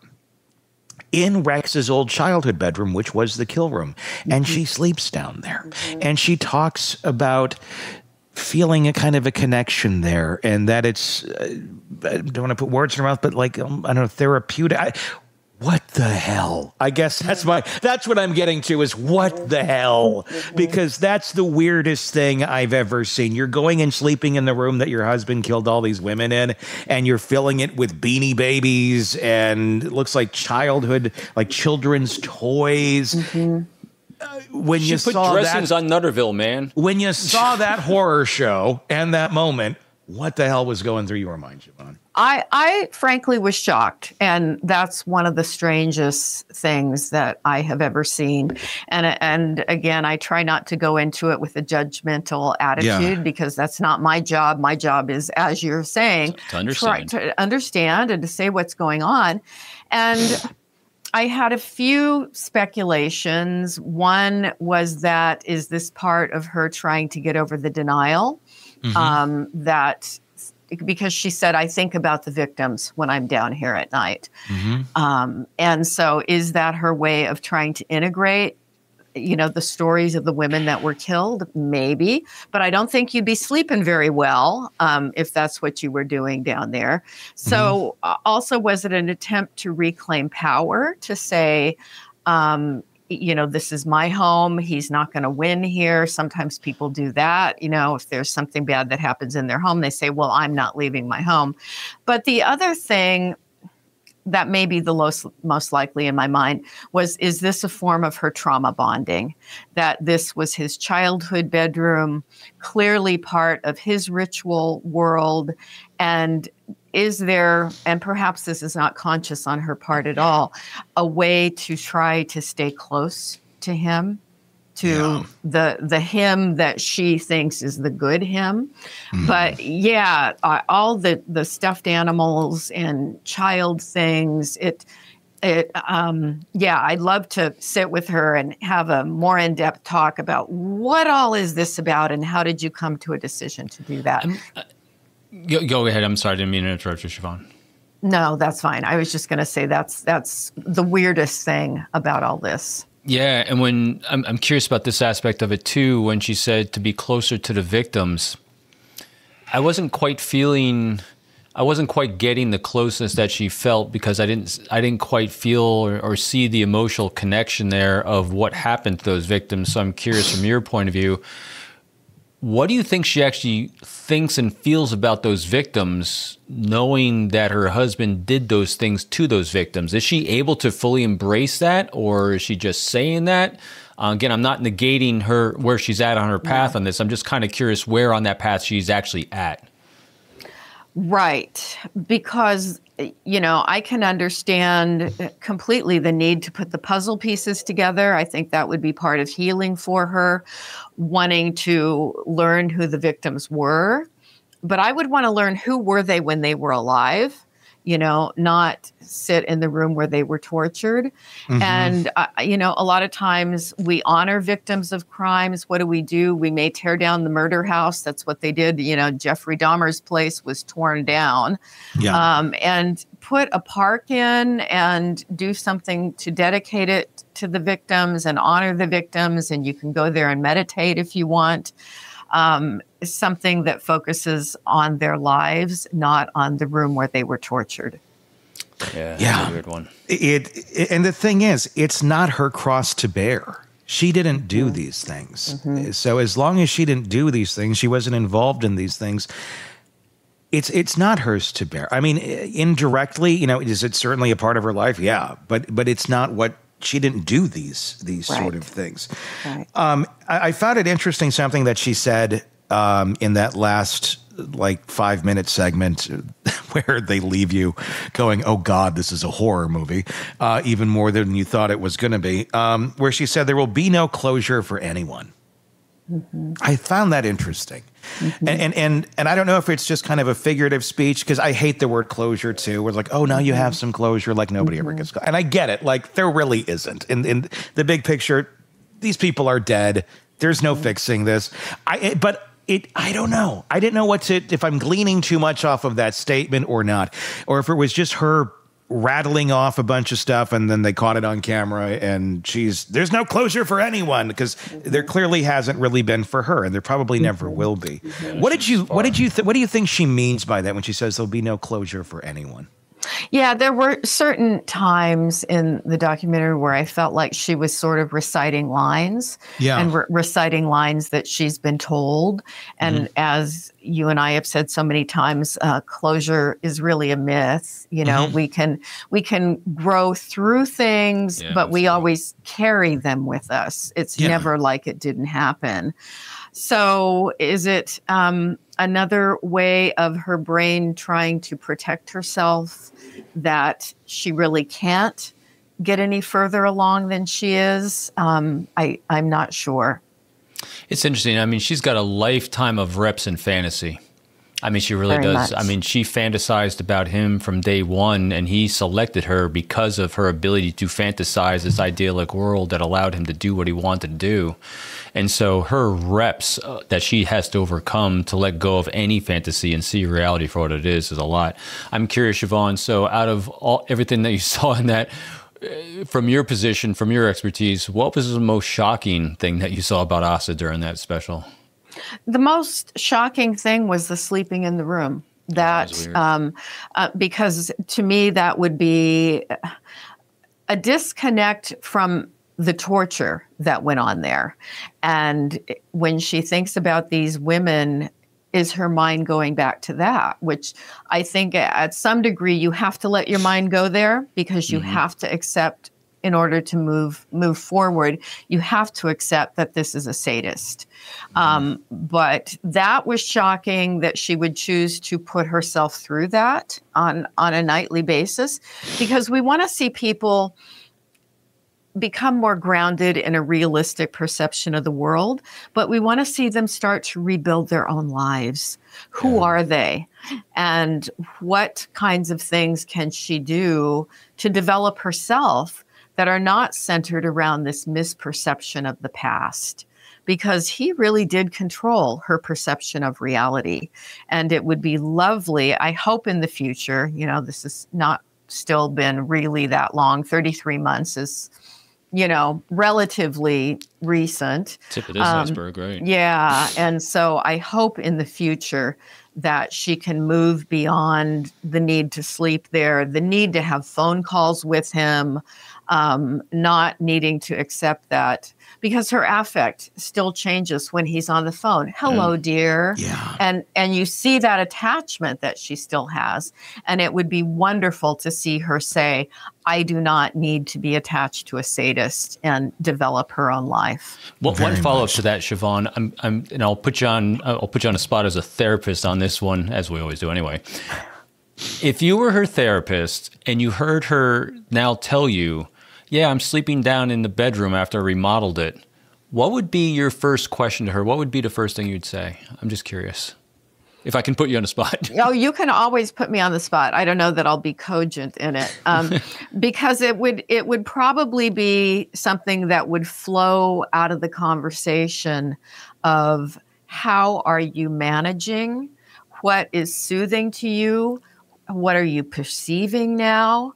in Rex's old childhood bedroom, which was the kill room. And she sleeps down there. Mm-hmm. And she talks about feeling a kind of a connection there, and that it's, uh, I don't want to put words in her mouth, but like, um, I don't know, therapeutic. I, what the hell? I guess that's my, that's what I'm getting to is what the hell? Because that's the weirdest thing I've ever seen. You're going and sleeping in the room that your husband killed all these women in, and you're filling it with Beanie Babies, and it looks like childhood, like children's toys. Mm-hmm. Uh, when she you put saw dressings that, on Nutterville, man. When you saw that horror show and that moment, what the hell was going through your mind, Siobhan? I, I frankly was shocked, and that's one of the strangest things that I have ever seen. And and again, I try not to go into it with a judgmental attitude, yeah. because that's not my job. My job is, as you're saying, to understand, try to understand and to say what's going on. And I had a few speculations. One was that, is this part of her trying to get over the denial? Mm-hmm. Um, that because she said, I think about the victims when I'm down here at night. Mm-hmm. Um, and so is that her way of trying to integrate, you know, the stories of the women that were killed? Maybe, but I don't think you'd be sleeping very well um, if that's what you were doing down there. So mm-hmm. uh, also, was it an attempt to reclaim power, to say, um, you know, this is my home. He's not going to win here. Sometimes people do that. You know, if there's something bad that happens in their home, they say, well, I'm not leaving my home. But the other thing that may be the most, most likely in my mind was, is this a form of her trauma bonding? That this was his childhood bedroom, clearly part of his ritual world. And is there, and perhaps this is not conscious on her part at all, a way to try to stay close to him, to yeah. the the him that she thinks is the good him? Mm. But yeah, uh, all the, the stuffed animals and child things, it, it um, yeah, I'd love to sit with her and have a more in-depth talk about what all is this about and how did you come to a decision to do that? Um, uh, Go, go ahead. I'm sorry. I didn't mean to interrupt you, Siobhan. No, that's fine. I was just going to say that's that's the weirdest thing about all this. Yeah, and when I'm, I'm curious about this aspect of it too, when she said to be closer to the victims, I wasn't quite feeling, I wasn't quite getting the closeness that she felt, because I didn't, I didn't quite feel or, or see the emotional connection there of what happened to those victims. So I'm curious from your point of view, what do you think she actually thinks and feels about those victims, knowing that her husband did those things to those victims? Is she able to fully embrace that, or is she just saying that? Uh, again, I'm not negating her where she's at on her path yeah. on this. I'm just kind of curious where on that path she's actually at. Right. Because, you know, I can understand completely the need to put the puzzle pieces together. I think that would be part of healing for her, wanting to learn who the victims were. But I would want to learn, who were they when they were alive? You know, not sit in the room where they were tortured. Mm-hmm. And, uh, you know, a lot of times we honor victims of crimes. What do we do? We may tear down the murder house. That's what they did. You know, Jeffrey Dahmer's place was torn down. Yeah. Um, and put a park in and do something to dedicate it to the victims and honor the victims. And you can go there and meditate if you want. Um, something that focuses on their lives, not on the room where they were tortured. Yeah, yeah. That's a weird one. It, it and the thing is, it's not her cross to bear. She didn't do mm-hmm. these things. Mm-hmm. So as long as she didn't do these things, she wasn't involved in these things. It's it's not hers to bear. I mean, indirectly, you know, is it certainly a part of her life? Yeah, but but it's not what. She didn't do these these right. sort of things. Right. Um, I, I found it interesting, something that she said um, in that last like five minute segment where they leave you going, oh God, this is a horror movie, uh, even more than you thought it was going to be, um, where she said there will be no closure for anyone. Mm-hmm. I found that interesting. Mm-hmm. And, and and and I don't know if it's just kind of a figurative speech, because I hate the word closure too. We're like, oh, now you have some closure, like nobody mm-hmm. ever gets closure. And I get it. Like, there really isn't. In, in the big picture, these people are dead. There's no mm-hmm. fixing this. I. But it, I don't know. I didn't know what to, if I'm gleaning too much off of that statement or not, or if it was just her rattling off a bunch of stuff and then they caught it on camera and she's, there's no closure for anyone, because there clearly hasn't really been for her, and there probably never will be. What did you, what did you, th- what do you think she means by that when she says there'll be no closure for anyone? Yeah, there were certain times in the documentary where I felt like she was sort of reciting lines yeah. and re- reciting lines that she's been told. And mm-hmm. as you and I have said so many times, uh, closure is really a myth. You know, mm-hmm. we can we can grow through things, yeah, but we right. always carry them with us. It's yeah. never like it didn't happen. So is it um, another way of her brain trying to protect herself that she really can't get any further along than she is? Um, I, I'm not sure. It's interesting. I mean, she's got a lifetime of reps in fantasy. I mean, she really Very does. much. I mean, she fantasized about him from day one, and he selected her because of her ability to fantasize this idyllic world that allowed him to do what he wanted to do. And so her reps uh, that she has to overcome to let go of any fantasy and see reality for what it is is a lot. I'm curious, Siobhan, so out of all everything that you saw in that, uh, from your position, from your expertise, what was the most shocking thing that you saw about Asa during that special? The most shocking thing was the sleeping in the room. That, that um, uh, because to me, that would be a disconnect from the torture that went on there. And when she thinks about these women, is her mind going back to that? Which I think at some degree you have to let your mind go there, because you mm-hmm. have to accept, in order to move move forward, you have to accept that this is a sadist. Mm-hmm. Um, but that was shocking that she would choose to put herself through that on, on a nightly basis, because we want to see people become more grounded in a realistic perception of the world, but we want to see them start to rebuild their own lives. Who yeah. are they? And what kinds of things can she do to develop herself that are not centered around this misperception of the past? Because he really did control her perception of reality. And it would be lovely, I hope in the future, you know, this has not still been really that long. thirty-three months is, you know, relatively recent. Tip of this um, iceberg, right? Yeah. And so I hope in the future that she can move beyond the need to sleep there, the need to have phone calls with him, um, not needing to accept that, because her affect still changes when he's on the phone. Hello, yeah. dear. Yeah. And and you see that attachment that she still has. And it would be wonderful to see her say, I do not need to be attached to a sadist, and develop her own life. Well, one follow-up to that, Siobhan, I'm, I'm, and I'll put you on, I'll put you on a spot as a therapist on this one, as we always do anyway. If you were her therapist and you heard her now tell you, yeah, I'm sleeping down in the bedroom after I remodeled it, what would be your first question to her? What would be the first thing you'd say? I'm just curious. If I can put you on the spot. Oh, you can always put me on the spot. I don't know that I'll be cogent in it, um, because it would it would probably be something that would flow out of the conversation of how are you managing? What is soothing to you? What are you perceiving now?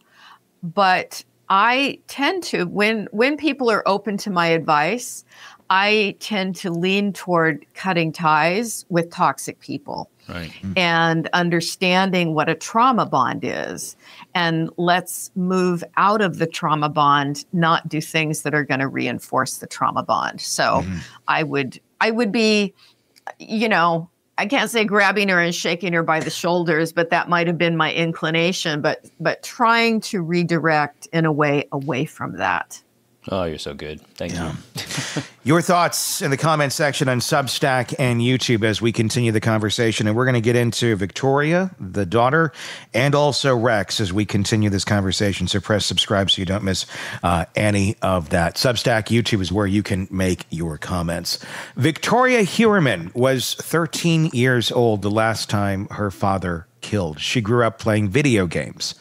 But I tend to, when when people are open to my advice, I tend to lean toward cutting ties with toxic people. Right. And understanding what a trauma bond is. And let's move out of the trauma bond, not do things that are going to reinforce the trauma bond. So mm-hmm. I would I would be, you know, I can't say grabbing her and shaking her by the shoulders, but that might have been my inclination, but but trying to redirect in a way away from that. Oh, you're so good. Thank yeah. you. Your thoughts in the comment section on Substack and YouTube as we continue the conversation. And we're going to get into Victoria, the daughter, and also Rex as we continue this conversation. So press subscribe so you don't miss uh, any of that. Substack, YouTube is where you can make your comments. Victoria Heuermann was thirteen years old the last time her father killed. She grew up playing video games.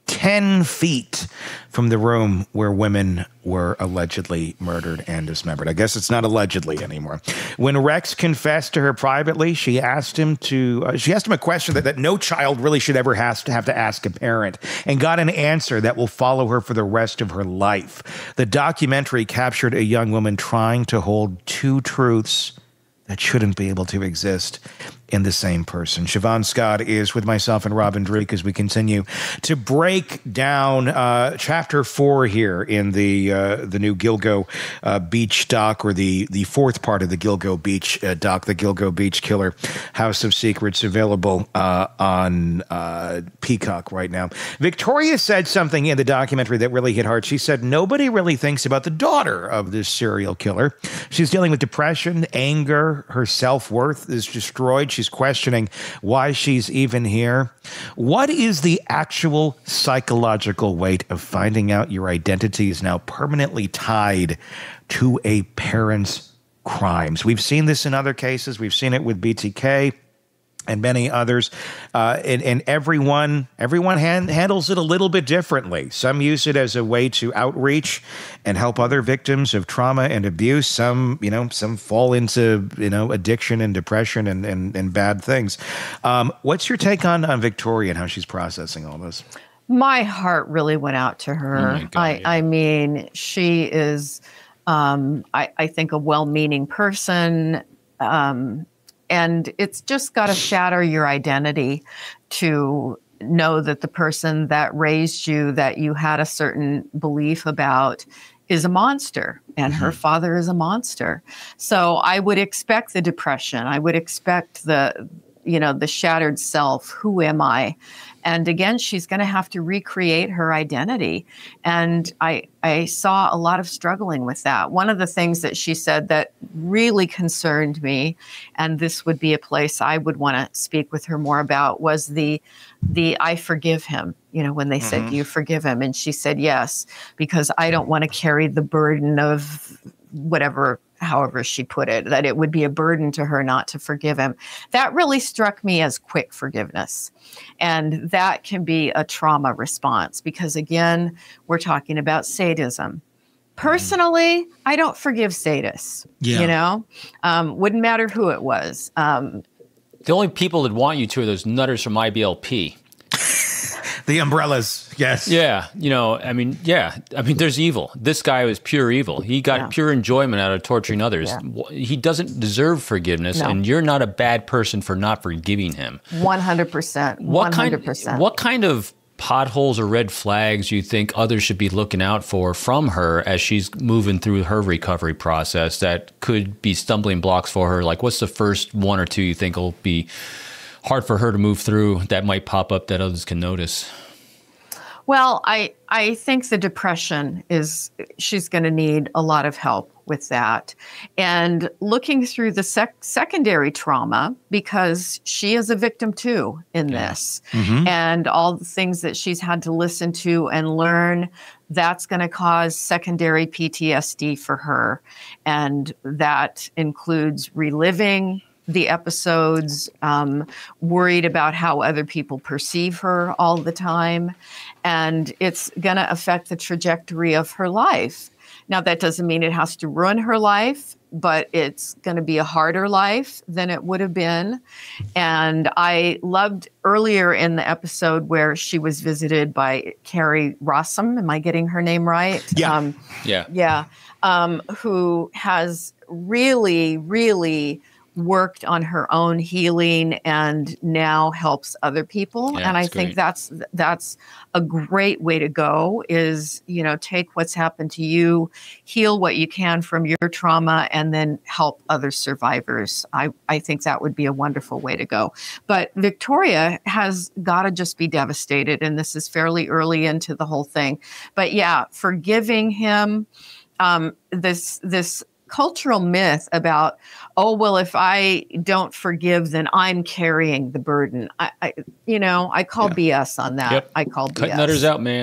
ten feet from the room where women were allegedly murdered and dismembered. I guess it's not allegedly anymore. When Rex confessed to her privately, she asked him to, uh, she asked him a question that, that no child really should ever has to have to ask a parent, and got an answer that will follow her for the rest of her life. The documentary captured a young woman trying to hold two truths that shouldn't be able to exist in the same person. Siobhan Scott is with myself and Robin Dreek as we continue to break down uh, chapter four here in the uh, the new Gilgo uh, Beach doc, or the, the fourth part of the Gilgo Beach uh, doc, the Gilgo Beach Killer, House of Secrets, available uh, on uh, Peacock right now. Victoria said something in the documentary that really hit hard. She said, nobody really thinks about the daughter of this serial killer. She's dealing with depression, anger, her self-worth is destroyed. She's questioning why she's even here. What is the actual psychological weight of finding out your identity is now permanently tied to a parent's crimes? We've seen this in other cases. We've seen it with B T K and many others, uh, and, and everyone everyone hand, handles it a little bit differently. Some use it as a way to outreach and help other victims of trauma and abuse. Some, you know, some fall into, you know, addiction and depression and and, and bad things. Um, what's your take on on Victoria and how she's processing all this? My heart really went out to her. Oh my God, I, yeah. I mean, she is, um, I, I think, a well-meaning person. Um, And it's just got to shatter your identity to know that the person that raised you, that you had a certain belief about, is a monster, and her father is a monster. So I would expect the depression. I would expect the, you know, the shattered self. Who am I? And again, she's going to have to recreate her identity. And I, I saw a lot of struggling with that. One of the things that she said that really concerned me, and this would be a place I would want to speak with her more about, was the, the I forgive him. You know, when they Mhm. said, "Do you forgive him?" And she said, "Yes, because I don't want to carry the burden of whatever," however she put it, that it would be a burden to her not to forgive him. That really struck me as quick forgiveness. And that can be a trauma response because, again, we're talking about sadism. Personally, I don't forgive sadists. Yeah. You know, um, wouldn't matter who it was. Um, The only people that want you to are those nutters from I B L P. The umbrellas, yes. Yeah, you know, I mean, yeah. I mean, there's evil. This guy was pure evil. He got Yeah. pure enjoyment out of torturing others. He doesn't deserve forgiveness, No. and you're not a bad person for not forgiving him. one hundred percent. What one hundred kind, percent. what kind of potholes or red flags you think others should be looking out for from her as she's moving through her recovery process that could be stumbling blocks for her? Like, what's the first one or two you think will be hard for her to move through that might pop up that others can notice? Well, I, I think the depression is, she's going to need a lot of help with that. And looking through the sec- secondary trauma, because she is a victim too in this, Mhm. and all the things that she's had to listen to and learn, that's going to cause secondary P T S D for her. And that includes reliving the episodes, um, worried about how other people perceive her all the time. And it's going to affect the trajectory of her life. Now, that doesn't mean it has to ruin her life, but it's going to be a harder life than it would have been. And I loved earlier in the episode where she was visited by Carrie Rossum. Am I getting her name right? Yeah. Um, Yeah. yeah. Um, who has really, really worked on her own healing and now helps other people. Yeah, and I that's think great. that's that's a great way to go, is, you know, take what's happened to you, heal what you can from your trauma, and then help other survivors. I, I think that would be a wonderful way to go. But Victoria has got to just be devastated, and this is fairly early into the whole thing. But yeah, forgiving him, um, this this cultural myth about, oh, well, if I don't forgive, then I'm carrying the burden. I, I you know, I call B S on that. Yep. I call Cut B S. nutters out, man.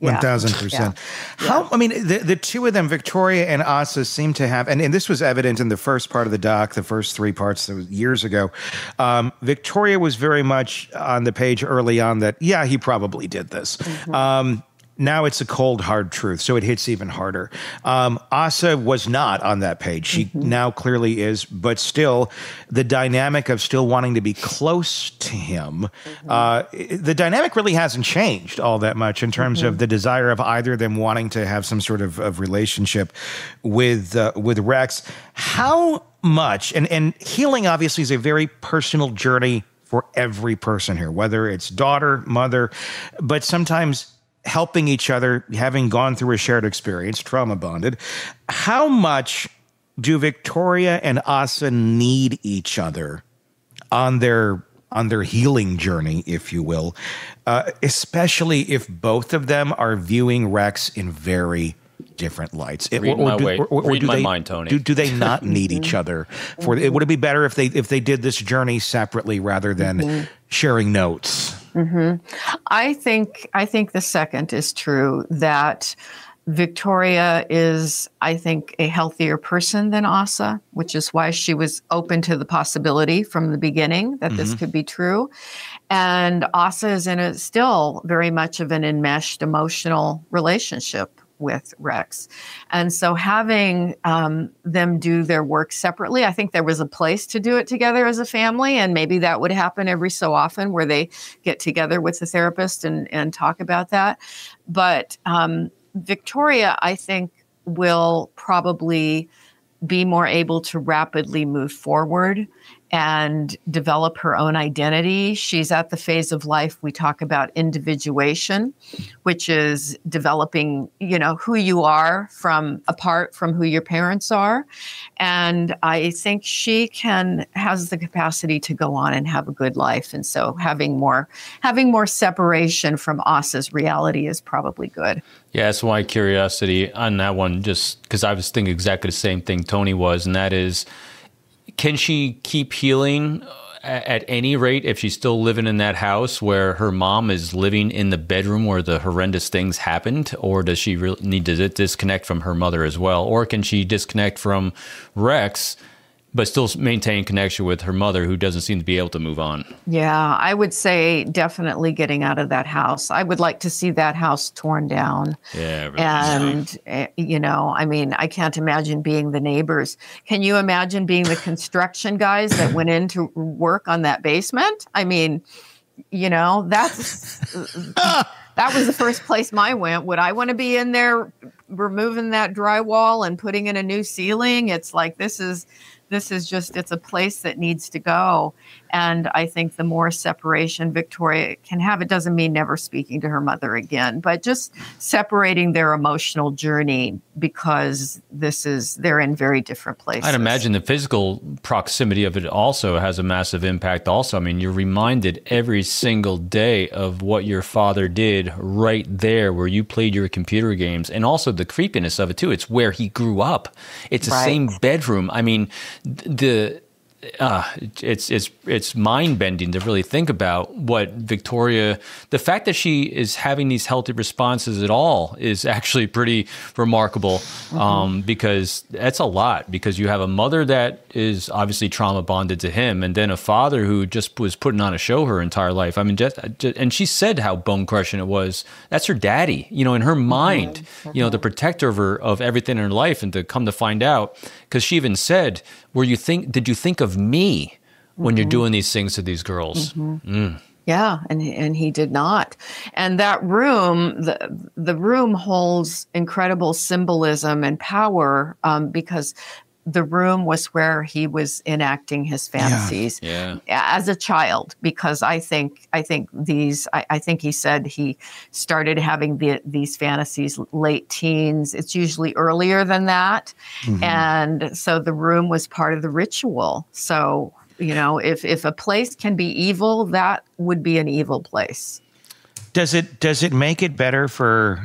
One thousand percent. How? I mean, the the two of them, Victoria and Asa, seem to have, and, and this was evident in the first part of the doc, the first three parts that was years ago. Um, Victoria was very much on the page early on that, yeah, he probably did this. Mm-hmm. Um, Now it's a cold, hard truth, so it hits even harder. Um, Asa was not on that page. She mm-hmm. now clearly is, but still, the dynamic of still wanting to be close to him, mm-hmm. uh, the dynamic really hasn't changed all that much in terms mm-hmm. of the desire of either of them wanting to have some sort of, of relationship with uh, with Rex. How much, and, and healing obviously is a very personal journey for every person here, whether it's daughter, mother, but sometimes helping each other, having gone through a shared experience, trauma bonded. How much do Victoria and Asa need each other on their on their healing journey, if you will, uh, especially if both of them are viewing Rex in very different lights? It, Read or, my do, way. Or, or, or Read do my they, mind, Tony. Do, do they not need each other? For it would it be better if they if they did this journey separately rather than mm-hmm. sharing notes? Mm-hmm. I think I think the second is true, that Victoria is, I think, a healthier person than Asa, which is why she was open to the possibility from the beginning that mm-hmm. this could be true. And Asa is in a still very much of an enmeshed emotional relationship with Rex. And so having um, them do their work separately, I think there was a place to do it together as a family. And maybe that would happen every so often where they get together with the therapist and, and talk about that. But um, Victoria, I think, will probably be more able to rapidly move forward and develop her own identity. She's at the phase of life we talk about individuation, which is developing, you know, who you are from apart from who your parents are. And I think she can has the capacity to go on and have a good life. And so having more having more separation from Asa's reality is probably good. Yeah, that's why curiosity on that one, just because I was thinking exactly the same thing Tony was, and that is, can she keep healing at any rate if she's still living in that house where her mom is living in the bedroom where the horrendous things happened? Or does she really need to disconnect from her mother as well? Or can she disconnect from Rex but still maintain connection with her mother, who doesn't seem to be able to move on? Yeah, I would say definitely getting out of that house. I would like to see that house torn down. Yeah. Really. And, uh, you know, I mean, I can't imagine being the neighbors. Can you imagine being the construction guys that went in to work on that basement? I mean, you know, that's... That was the first place mine went. Would I want to be in there removing that drywall and putting in a new ceiling? It's like, this is... This is just, it's a place that needs to go. And I think the more separation Victoria can have, it doesn't mean never speaking to her mother again, but just separating their emotional journey, because this is, they're in very different places. I'd imagine the physical proximity of it also has a massive impact also. I mean, you're reminded every single day of what your father did right there where you played your computer games, and also the creepiness of it too. It's where he grew up. It's the right. same bedroom. I mean, the uh, it's it's it's mind bending to really think about what Victoria. The fact that she is having these healthy responses at all is actually pretty remarkable, mm-hmm. um, because that's a lot. Because you have a mother that is obviously trauma bonded to him, and then a father who just was putting on a show her entire life. I mean, just, just and she said how bone crushing it was. That's her daddy, you know, in her mind, mm-hmm. you know, the protector of her of everything in her life, and to come to find out, because she even said, "Were you think? Did you think of me when mm-hmm. you're doing these things to these girls?" Mm-hmm. Mm. Yeah, and and he did not. And that room, the the room holds incredible symbolism and power, um, because the room was where he was enacting his fantasies yeah. Yeah. as a child. Because I think I think these I, I think he said he started having the, these fantasies late teens. It's usually earlier than that, mm-hmm. and so the room was part of the ritual. So, you know, if if a place can be evil, that would be an evil place. Does it does it make it better for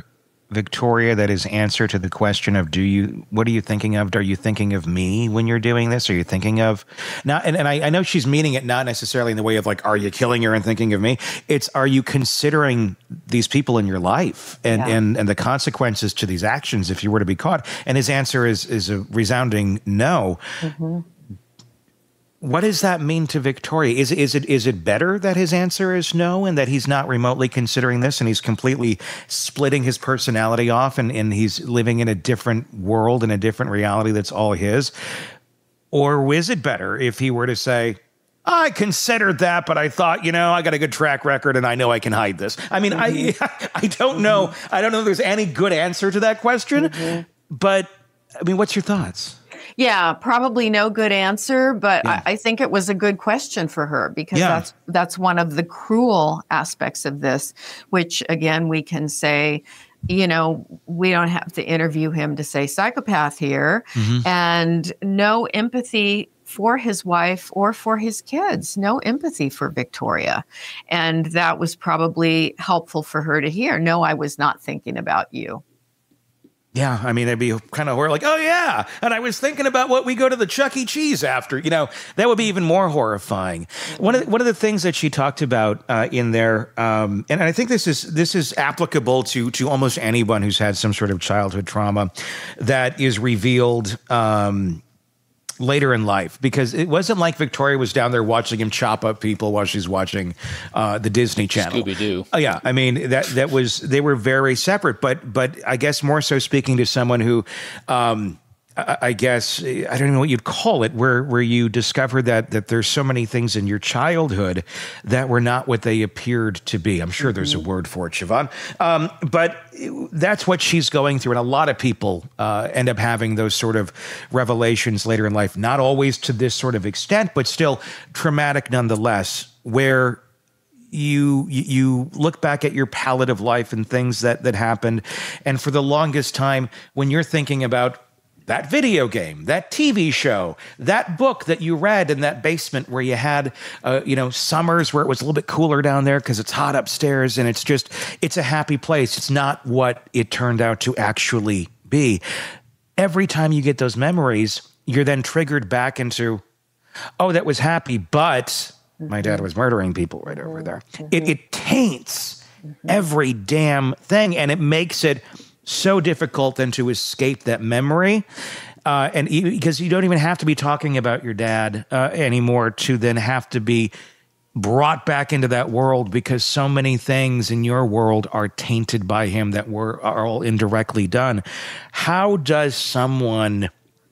Victoria, that his answer to the question of do you, what are you thinking of? Are you thinking of me when you're doing this? Are you thinking of now? And, and I, I know she's meaning it not necessarily in the way of like, are you killing her and thinking of me? It's, are you considering these people in your life and, Yeah. and, and the consequences to these actions if you were to be caught? And his answer is, is a resounding no. Mm-hmm. What does that mean to Victoria? Is is it is it better that his answer is no and that he's not remotely considering this and he's completely splitting his personality off and, and he's living in a different world and a different reality that's all his? Or is it better if he were to say, I considered that, but I thought, you know, I got a good track record and I know I can hide this. I mean, mm-hmm. I I don't know. I don't know if there's any good answer to that question, mm-hmm. but I mean, what's your thoughts? Yeah, probably no good answer, but Yeah. I, I think it was a good question for her because Yeah. that's that's one of the cruel aspects of this, which again we can say, you know, we don't have to interview him to say psychopath here, Mm-hmm. and no empathy for his wife or for his kids, no empathy for Victoria. And that was probably helpful for her to hear. No, I was not thinking about you. Yeah, I mean, it'd be kind of horror, like, oh, yeah, and I was thinking about what we go to the Chuck E. Cheese after. You know, that would be even more horrifying. One of the, one of the things that she talked about uh, in there, um, and I think this is this is applicable to to almost anyone who's had some sort of childhood trauma that is revealed um, later in life, because it wasn't like Victoria was down there watching him chop up people while she's watching uh, the Disney Channel. Scooby-Doo. Oh yeah, I mean that that was they were very separate, but but I guess more so speaking to someone who, um, I, I guess I don't even know what you'd call it, where where you discover that that there's so many things in your childhood that were not what they appeared to be. I'm sure there's a word for it, Siobhan, um, but that's what she's going through, and a lot of people uh, end up having those sort of revelations later in life. Not always to this sort of extent, but still traumatic nonetheless, where you you look back at your palette of life and things that that happened, and for the longest time, when you're thinking about that video game, that T V show, that book that you read in that basement where you had, uh, you know, summers where it was a little bit cooler down there because it's hot upstairs and it's just, it's a happy place. It's not what it turned out to actually be. Every time you get those memories, you're then triggered back into, oh, that was happy, but my dad was murdering people right over there. It, it taints every damn thing, and it makes it so difficult then to escape that memory. Uh, and e- because you don't even have to be talking about your dad uh, anymore to then have to be brought back into that world, because so many things in your world are tainted by him that were are all indirectly done. How does someone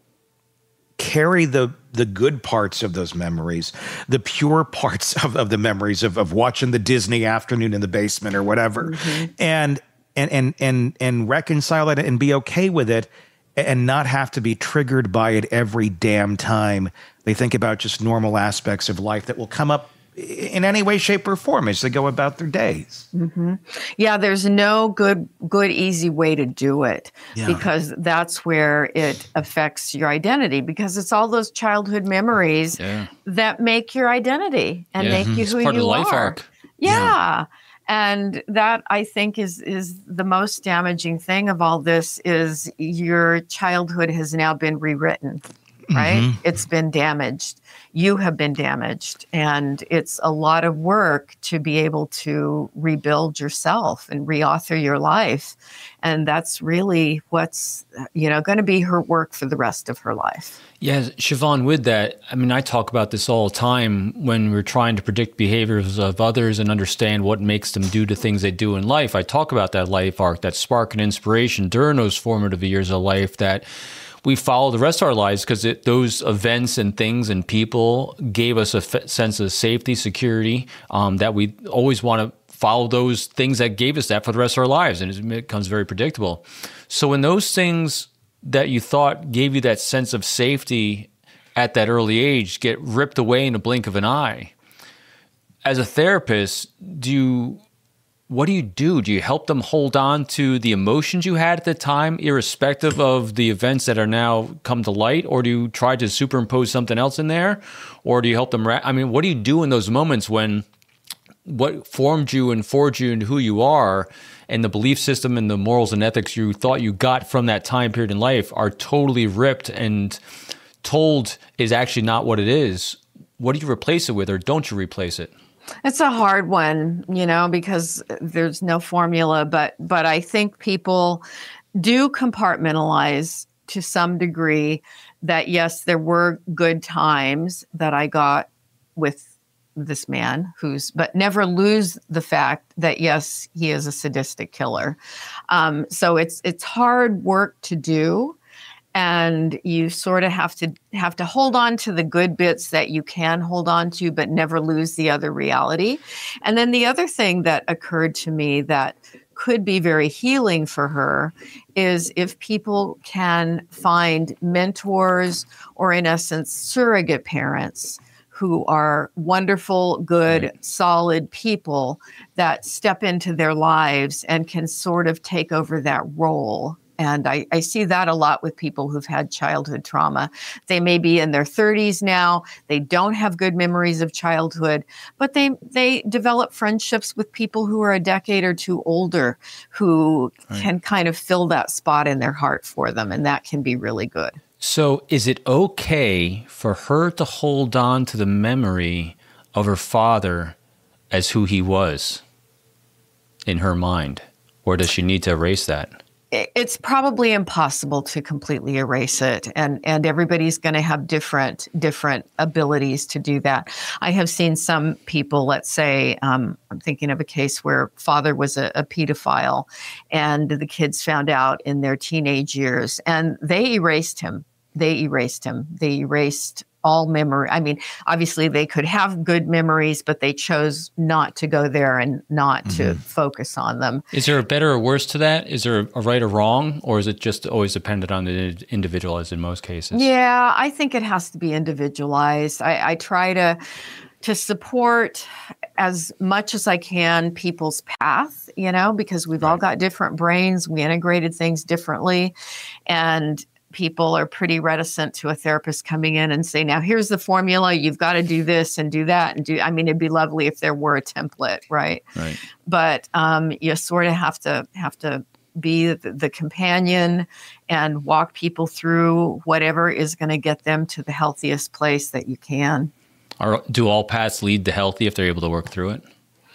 carry the the good parts of those memories, the pure parts of, of the memories of, of watching the Disney afternoon in the basement or whatever, mm-hmm. and And, and and and reconcile it and be okay with it, and not have to be triggered by it every damn time they think about just normal aspects of life that will come up in any way, shape, or form as they go about their days. Mm-hmm. Yeah, there's no good, good, easy way to do it, Yeah. because that's where it affects your identity, because it's all those childhood memories Yeah. that make your identity and Yeah. make you It's who part you of the life are. arc. Yeah. Yeah. And that, I think, is is the most damaging thing of all this, is your childhood has now been rewritten, right? Mhm. It's been damaged. You have been damaged. And it's a lot of work to be able to rebuild yourself and reauthor your life. And that's really what's, you know, going to be her work for the rest of her life. Yeah, Siobhan, with that, I mean, I talk about this all the time when we're trying to predict behaviors of others and understand what makes them do the things they do in life. I talk about that life arc, that spark and inspiration during those formative years of life that we follow the rest of our lives, because those events and things and people gave us a f- sense of safety, security, um, that we always want to follow those things that gave us that for the rest of our lives, and it becomes very predictable. So when those things that you thought gave you that sense of safety at that early age get ripped away in a blink of an eye, as a therapist, do you, what do you do? Do you help them hold on to the emotions you had at the time, irrespective of the events that are now come to light? Or do you try to superimpose something else in there? Or do you help them? Ra- I mean, what do you do in those moments when what formed you and forged you into who you are and the belief system and the morals and ethics you thought you got from that time period in life are totally ripped and told is actually not what it is, what do you replace it with, or don't you replace it? It's a hard one, you know, because there's no formula, but but I think people do compartmentalize to some degree that, yes, there were good times that I got with this man who's, but never lose the fact that, yes, he is a sadistic killer. Um, so it's it's hard work to do. And you sort of have to have to hold on to the good bits that you can hold on to, but never lose the other reality. And then the other thing that occurred to me that could be very healing for her is if people can find mentors or, in essence, surrogate parents who are wonderful, good, right. solid people that step into their lives and can sort of take over that role. And I, I see that a lot with people who've had childhood trauma. They may be in their thirties now. They don't have good memories of childhood, but they they develop friendships with people who are a decade or two older who right. can kind of fill that spot in their heart for them. And that can be really good. So is it okay for her to hold on to the memory of her father as who he was in her mind? Or does she need to erase that? It's probably impossible to completely erase it, and and everybody's going to have different different abilities to do that. I have seen some people, let's say, um, I'm thinking of a case where father was a, a pedophile, and the kids found out in their teenage years, and they erased him. They erased him. They erased all memory. I mean, obviously they could have good memories, but they chose not to go there and not mm-hmm. to focus on them. Is there a better or worse to that? Is there a right or wrong, or is it just always dependent on the individual, as in most cases? Yeah, I think it has to be individualized. I, I try to to support as much as I can people's path, you know, because we've right. all got different brains. We integrated things differently, and people are pretty reticent to a therapist coming in and say, now here's the formula, you've got to do this and do that and do, I mean, it'd be lovely if there were a template, right? Right. But um, you sort of have to have to be the, the companion and walk people through whatever is going to get them to the healthiest place that you can. Are, do all paths lead to healthy if they're able to work through it?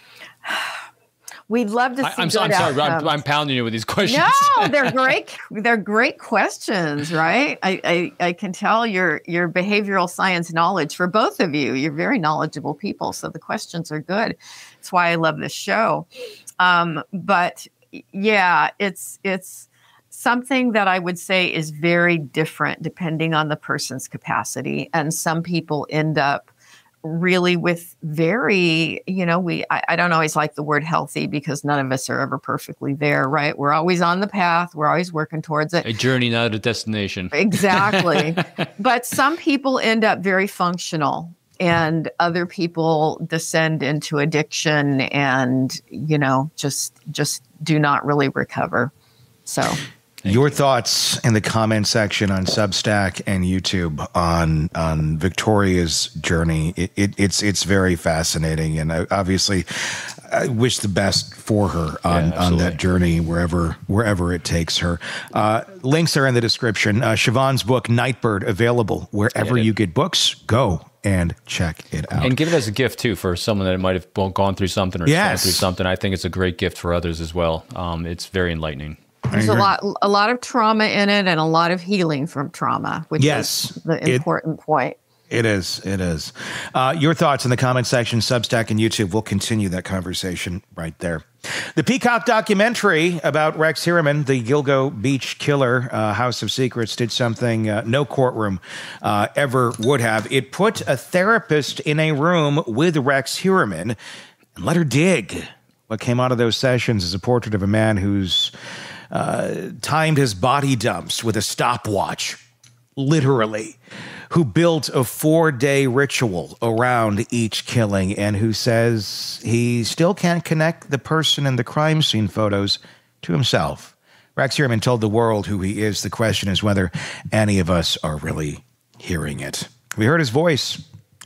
We'd love to see. I, I'm, good I'm sorry, I'm, outcomes. I'm pounding you with these questions. No, they're great. They're great questions, right? I, I, I can tell your your behavioral science knowledge for both of you. You're very knowledgeable people, so the questions are good. That's why I love this show. Um, but yeah, it's it's something that I would say is very different depending on the person's capacity, and some people end up really with very, you know, we, I, I don't always like the word healthy because none of us are ever perfectly there, right? We're always on the path. We're always working towards it. A journey, not a destination. Exactly. But some people end up very functional and other people descend into addiction and, you know, just, just do not really recover. So your thoughts in the comment section on Substack and YouTube on on Victoria's journey. It, it, it's it's very fascinating, and I, obviously, I wish the best for her on, yeah, on that journey wherever wherever it takes her. Uh, links are in the description. Uh, Siobhan's book Nightbird available wherever yeah, you get books. Go and check it out, and give it as a gift too for someone that might have gone through something or yes. gone through something. I think it's a great gift for others as well. Um, it's very enlightening. There's a lot, a lot of trauma in it, and a lot of healing from trauma, which yes, is the important it, point. It is. It is. Uh, your thoughts in the comment section, Substack and YouTube. We'll continue that conversation right there. The Peacock documentary about Rex Heuermann, the Gilgo Beach killer, uh, House of Secrets, did something uh, no courtroom uh, ever would have. It put a therapist in a room with Rex Heuermann and let her dig. What came out of those sessions is a portrait of a man who's Uh, timed his body dumps with a stopwatch, literally, who built a four-day ritual around each killing and who says he still can't connect the person in the crime scene photos to himself. Rex Heuermann told the world who he is. The question is whether any of us are really hearing it. We heard his voice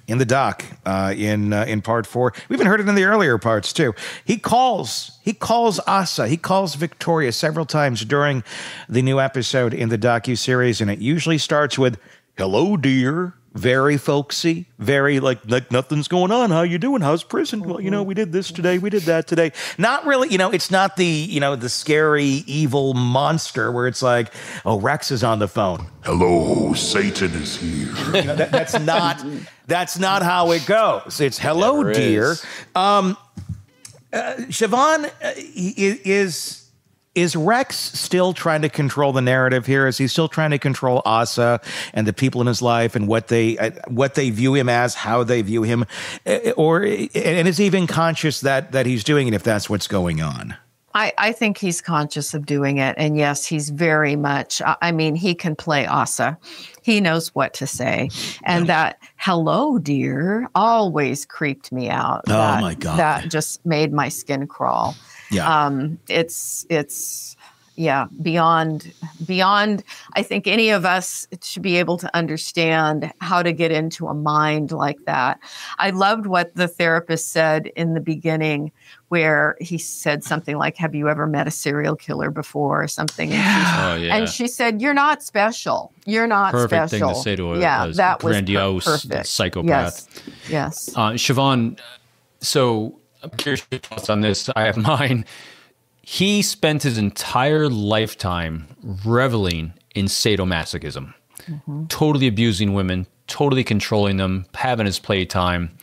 in the doc uh, in uh, in part four. We even heard it in the earlier parts too. He calls he calls Asa, he calls Victoria several times during the new episode in the docuseries, and it usually starts with "Hello, dear." Very folksy, very like like nothing's going on. How you doing? How's prison? Well, you know, we did this today, we did that today. Not really, you know, it's not the, you know, the scary evil monster where it's like, oh, Rex is on the phone. Hello, Satan is here. You know, that, that's not that's not how it goes. It's hello, Never dear. is. Um, uh, Siobhan uh, is. Is Rex still trying to control the narrative here? Is he still trying to control Asa and the people in his life and what they uh, what they view him as, how they view him, uh, or and is he even conscious that that he's doing it if that's what's going on? I, I think he's conscious of doing it, and yes, he's very much. I mean, he can play Asa. He knows what to say, and that "hello, dear" always creeped me out. Oh that, my God, that just made my skin crawl. Yeah. Um, it's, it's, yeah, beyond, beyond, I think any of us should be able to understand how to get into a mind like that. I loved what the therapist said in the beginning, where he said something like, have you ever met a serial killer before or something? And, Yeah. Oh, yeah. and she said, you're not special. You're not Perfect special. thing to say to a, yeah, a that grandiose was per- perfect. psychopath. Yes. Yes. Uh, Siobhan, so I'm curious your thoughts on this. I have mine. He spent his entire lifetime reveling in sadomasochism, mm-hmm. totally abusing women, totally controlling them, having his playtime.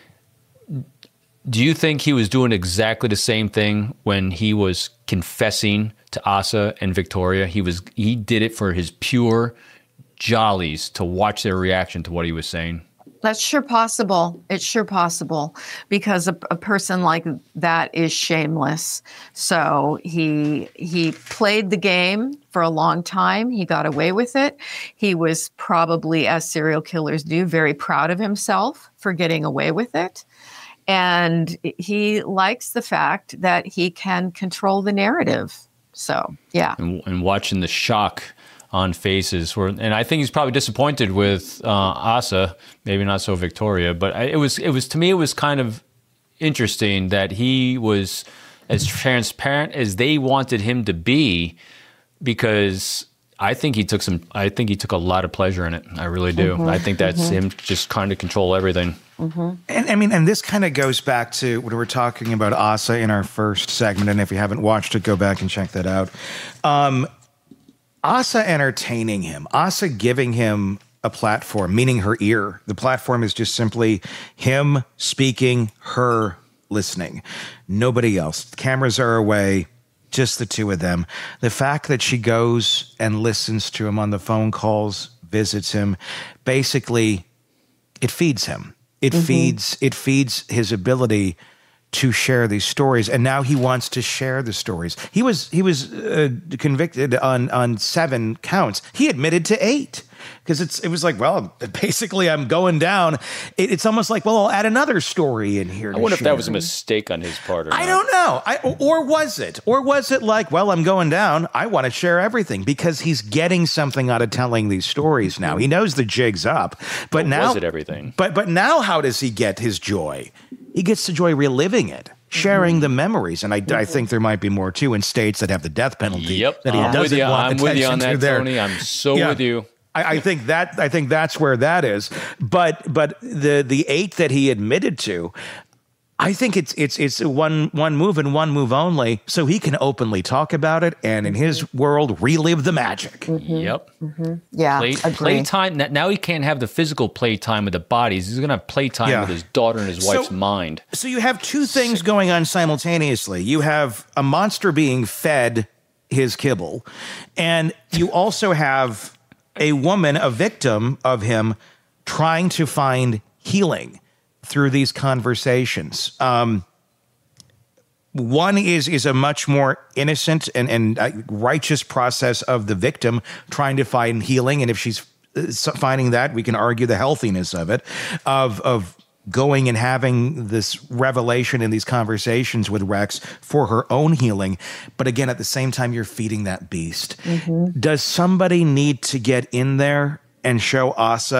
Do you think he was doing exactly the same thing when he was confessing to Asa and Victoria? He was he did it for his pure jollies to watch their reaction to what he was saying. That's sure possible. It's sure possible because a, a person like that is shameless. So he he played the game for a long time. He got away with it. He was probably, as serial killers do, very proud of himself for getting away with it. And he likes the fact that he can control the narrative. So, yeah. And, and watching the shock on faces, where, and I think he's probably disappointed with uh, Asa, maybe not so Victoria, but I, it was, it was to me, it was kind of interesting that he was as transparent as they wanted him to be, because I think he took some, I think he took a lot of pleasure in it. I really do. Mm-hmm, I think that's mm-hmm. him just trying to control everything. Mm-hmm. And I mean, and this kind of goes back to when we were talking about Asa in our first segment. And if you haven't watched it, go back and check that out. Um, Asa entertaining him, Asa giving him a platform, meaning her ear. The platform is just simply him speaking, her listening. Nobody else. The cameras are away, just the two of them. The fact that she goes and listens to him on the phone calls, visits him, basically, it feeds him. It mm-hmm. feeds it feeds his ability to share these stories, and now he wants to share the stories. He was he was uh, convicted on on seven counts. He admitted to eight because it's it was like, well, basically I'm going down. It, it's almost like, well, I'll add another story in here. I wonder if that was a mistake on his part or I not. don't know. I, or was it? Or was it like, well, I'm going down. I want to share everything because he's getting something out of telling these stories now. He knows the jig's up, but or now was it everything? But but now, how does he get his joy? He gets the joy reliving it, sharing mm-hmm. the memories. And I, I think there might be more, too, in states that have the death penalty. Yep. That he I'm doesn't with you. want I'm with you on that, there. Tony. I'm so yeah. with you. I, I think that I think that's where that is. But but the the eight that he admitted to, I think it's it's it's one one move and one move only, so he can openly talk about it and in his world relive the magic. Mm-hmm. Yep. Mm-hmm. Yeah. Play, playtime. Now he can't have the physical playtime with the bodies. He's gonna have playtime Yeah. with his daughter and his So- wife's mind. So you have two things going on simultaneously. You have a monster being fed his kibble, and you also have a woman, a victim of him, trying to find healing through these conversations. Um, one is is a much more innocent and, and uh, righteous process of the victim trying to find healing. And if she's uh, finding that, we can argue the healthiness of it, of of going and having this revelation in these conversations with Rex for her own healing. But again, at the same time, you're feeding that beast. Mm-hmm. Does somebody need to get in there and show Asa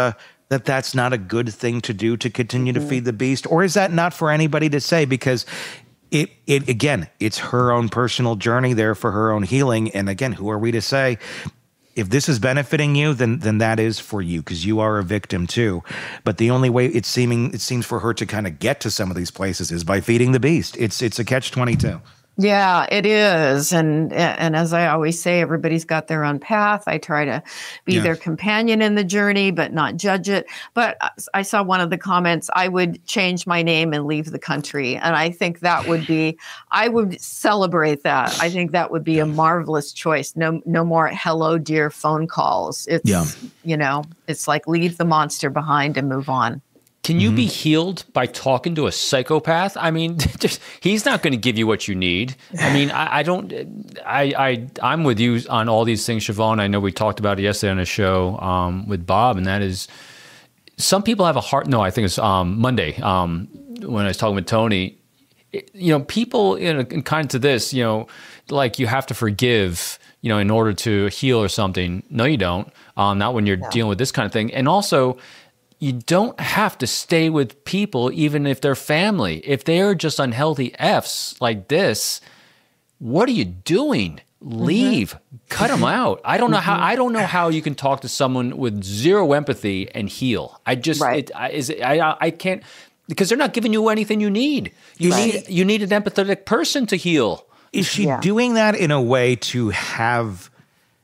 that that's not a good thing to do to continue mm-hmm. to feed the beast? Or is that not for anybody to say? Because it, it again, it's her own personal journey there for her own healing. And again, who are we to say? If this is benefiting you, then then that is for you, because you are a victim too. But the only way it's seeming it seems for her to kind of get to some of these places is by feeding the beast. It's it's a catch twenty-two. Yeah, it is. And and as I always say, everybody's got their own path. I try to be yeah. their companion in the journey, but not judge it. But I saw one of the comments, I would change my name and leave the country. And I think that would be, I would celebrate that. I think that would be a marvelous choice. No, no more hello, dear phone calls. It's, yeah. you know, it's like leave the monster behind and move on. Can you mm-hmm. be healed by talking to a psychopath? I mean, just, he's not going to give you what you need. I mean, I, I don't. I, I I'm with you on all these things, Siobhan. I know we talked about it yesterday on a show um, with Bob, and that is, some people have a heart. No, I think it's um, Monday um, when I was talking with Tony. It, you know, people in, in kind of to this, you know, like you have to forgive, you know, in order to heal or something. No, you don't. Um, not when you're no. dealing with this kind of thing, and also. You don't have to stay with people, even if they're family. If they're just unhealthy Fs like this, what are you doing? Leave, mm-hmm. cut them out. I don't know how. I don't know how you can talk to someone with zero empathy and heal. I just, right. it, I, is it, I, I can't, because they're not giving you anything you need. You right. need, you need an empathetic person to heal. Is she yeah. doing that in a way to have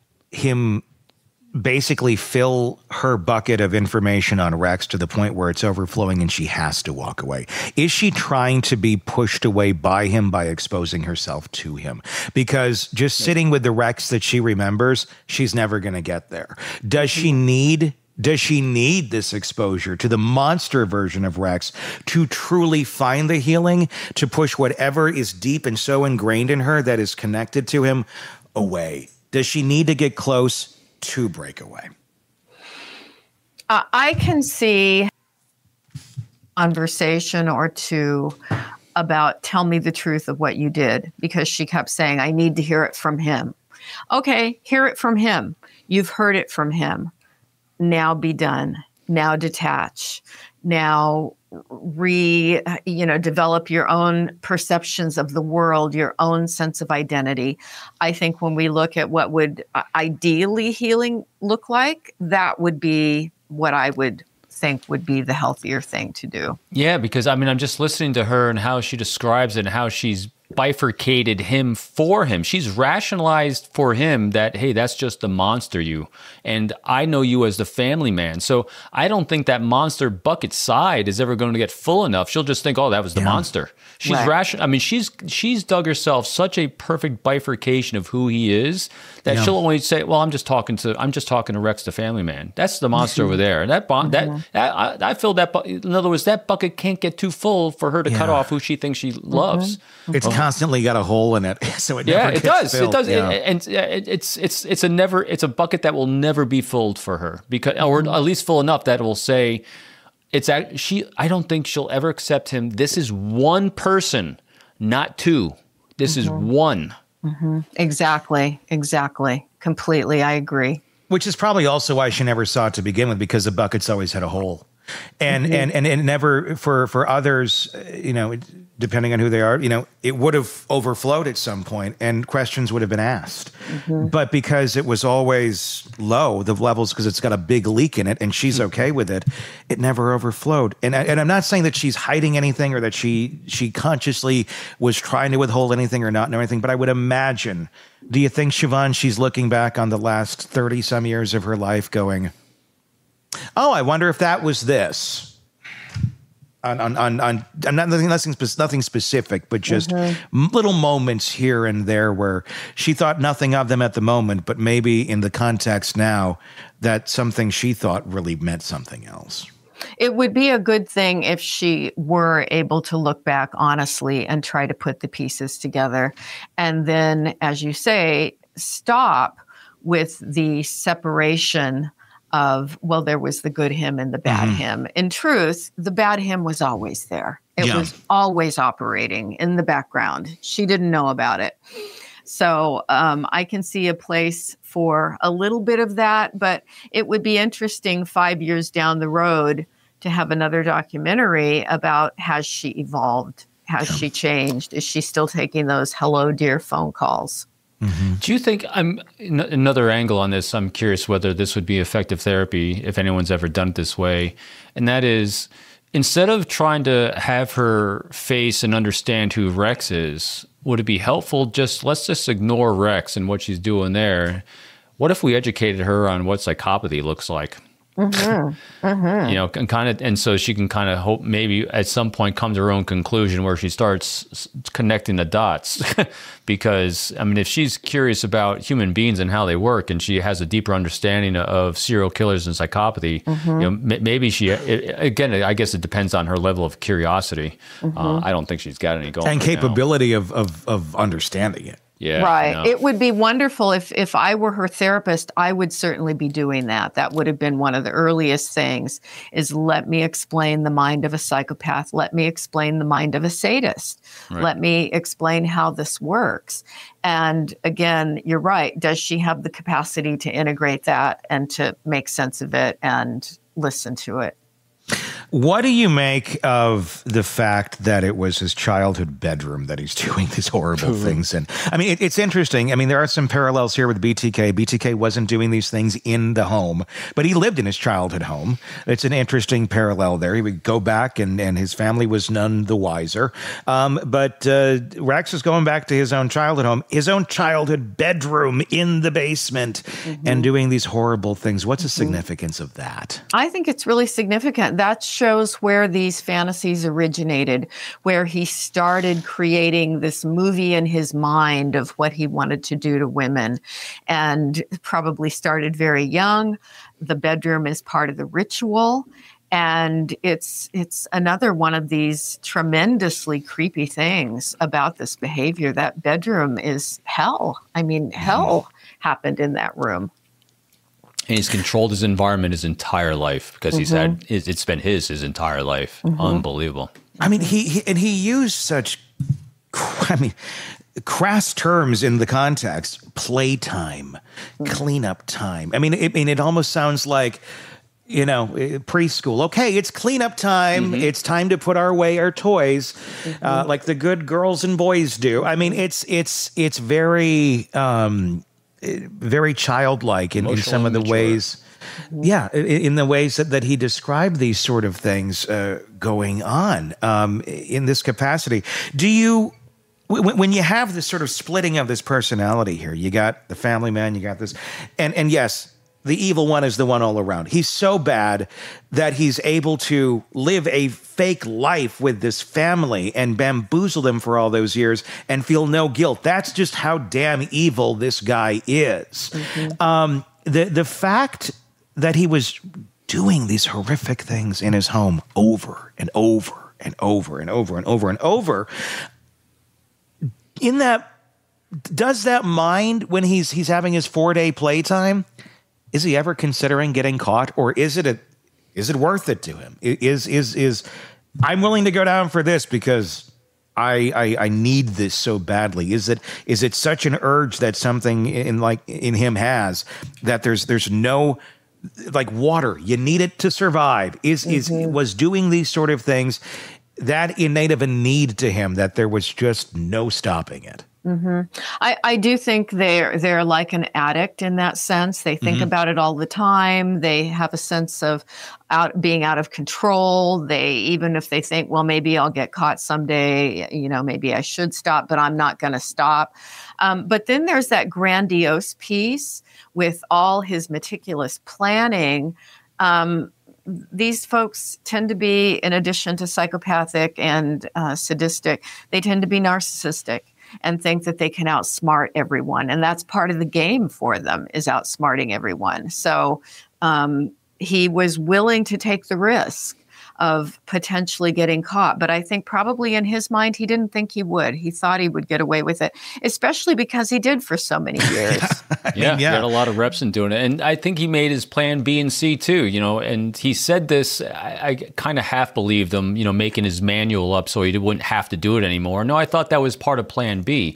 him basically fill her bucket of information on Rex to the point where it's overflowing and she has to walk away? Is she trying to be pushed away by him by exposing herself to him? Because just sitting with the Rex that she remembers, she's never going to get there. Does she need Does she need this exposure to the monster version of Rex to truly find the healing, to push whatever is deep and so ingrained in her that is connected to him away? Does she need to get close to break away? Uh, I can see conversation or two about tell me the truth of what you did, because she kept saying, I need to hear it from him. Okay, hear it from him. You've heard it from him. Now be done. Now detach. Now re, you know, develop your own perceptions of the world, your own sense of identity. I think when we look at what would ideally healing look like, that would be what I would think would be the healthier thing to do. Yeah, because I mean, I'm just listening to her and how she describes it and how she's bifurcated him for him. She's rationalized for him that, hey, that's just the monster you, and I know you as the family man. So I don't think that monster bucket side is ever going to get full enough. She'll just think, oh, that was the yeah. monster. She's right. ration. I mean, she's she's dug herself such a perfect bifurcation of who he is that yeah. she'll only say, well, I'm just talking to I'm just talking to Rex, the family man. That's the monster over there. And that bon- mm-hmm. that, that I, I feel that. Bu- in other words, that bucket can't get too full for her to yeah. cut off who she thinks she loves. Mm-hmm. It's oh. constantly got a hole in it, so it yeah, never it gets does. filled. It does. Yeah. It, and it, it's it's it's a never it's a bucket that will never be filled for her, because or at least full enough that it will say it's act- she. I don't think she'll ever accept him. This is one person, not two. This mm-hmm. is one. Mm-hmm. Exactly. Exactly. Completely. I agree. Which is probably also why she never saw it to begin with, because the bucket's always had a hole. And, mm-hmm. and, and, and never for, for others, you know, depending on who they are, you know, it would have overflowed at some point and questions would have been asked. Mm-hmm. But because it was always low, the levels, because it's got a big leak in it and she's okay with it, it never overflowed. And, and I'm not saying that she's hiding anything or that she, she consciously was trying to withhold anything or not know anything, but I would imagine, do you think, Siobhan, she's looking back on the last thirty some years of her life going, oh, I wonder if that was this. On, on, on, on, on nothing, nothing, nothing specific, but just mm-hmm. little moments here and there where she thought nothing of them at the moment, but maybe in the context now that something she thought really meant something else. It would be a good thing if she were able to look back honestly and try to put the pieces together. And then, as you say, stop with the separation of, well, there was the good him and the bad mm-hmm. him. In truth, the bad him was always there. It yeah. was always operating in the background. She didn't know about it. So um, I can see a place for a little bit of that, but it would be interesting five years down the road to have another documentary about, has she evolved? Has she changed? Is she still taking those hello dear phone calls? Mm-hmm. Do you think, I'm n- another angle on this, I'm curious whether this would be effective therapy if anyone's ever done it this way, and that is, instead of trying to have her face and understand who Rex is, would it be helpful just, let's just ignore Rex and what she's doing there. What if we educated her on what psychopathy looks like? Mm-hmm. Mm-hmm. You know, and kind of, and so she can kind of hope maybe at some point come to her own conclusion where she starts connecting the dots. Because I mean, if she's curious about human beings and how they work, and she has a deeper understanding of serial killers and psychopathy, mm-hmm. you know, m- maybe she. It, again, I guess it depends on her level of curiosity. Mm-hmm. Uh, I don't think she's got any going and right capability of, of of understanding it. Yeah, right. no. It would be wonderful if if I were her therapist, I would certainly be doing that. That would have been one of the earliest things, is let me explain the mind of a psychopath. Let me explain the mind of a sadist. Right. Let me explain how this works. And again, you're right. Does she have the capacity to integrate that and to make sense of it and listen to it? What do you make of the fact that it was his childhood bedroom that he's doing these horrible things in? I mean, it, it's interesting. I mean, there are some parallels here with B T K. B T K wasn't doing these things in the home, but he lived in his childhood home. It's an interesting parallel there. He would go back, and, and his family was none the wiser. Um, but uh, Rex is going back to his own childhood home, his own childhood bedroom in the basement, mm-hmm. and doing these horrible things. What's the significance of that? I think it's really significant. That shows where these fantasies originated, where he started creating this movie in his mind of what he wanted to do to women, and probably started very young. The bedroom is part of the ritual. And it's it's another one of these tremendously creepy things about this behavior. That bedroom is hell. I mean, hell happened in that room. And he's controlled his environment his entire life because mm-hmm. he's had it's been his his entire life. Mm-hmm. Unbelievable. I mean, he, he and he used such, I mean, crass terms in the context: playtime, mm-hmm. cleanup time. I mean, it, I mean, it almost sounds like, you know, preschool. Okay, it's cleanup time. Mm-hmm. It's time to put our away our toys, mm-hmm. uh, like the good girls and boys do. I mean, it's it's it's very. Um, very childlike in, in some of the ways. Yeah, in, in the ways that, that he described these sort of things uh, going on um, in this capacity. Do you, when, when you have this sort of splitting of this personality here, you got the family man, you got this, and and yes, the evil one is the one all around. He's so bad that he's able to live a fake life with this family and bamboozle them for all those years and feel no guilt. That's just how damn evil this guy is. Mm-hmm. Um, the the fact that he was doing these horrific things in his home over and over and over and over and over and over, in that, does that mind when he's he's having his four-day playtime? Is he ever considering getting caught, or is it a, is it worth it to him? Is is is I'm willing to go down for this because I, I I need this so badly. Is it is it such an urge that something in like in him has that there's there's no, like water, you need it to survive? Is mm-hmm. is was doing these sort of things that innate of a need to him that there was just no stopping it? Mm-hmm. I, I do think they're they're like an addict in that sense. They think mm-hmm. about it all the time. They have a sense of out being out of control. They, even if they think, well, maybe I'll get caught someday, you know, maybe I should stop, but I'm not going to stop. Um, but then there's that grandiose piece with all his meticulous planning. Um, These folks tend to be, in addition to psychopathic and uh, sadistic, they tend to be narcissistic and think that they can outsmart everyone. And that's part of the game for them, is outsmarting everyone. So um, he was willing to take the risk of potentially getting caught. But I think probably in his mind, he didn't think he would. He thought he would get away with it, especially because he did for so many years. yeah, yeah, he had a lot of reps in doing it. And I think he made his plan B and C too, you know, and he said this, I, I kind of half believed him, you know, making his manual up so he wouldn't have to do it anymore. No, I thought that was part of plan B.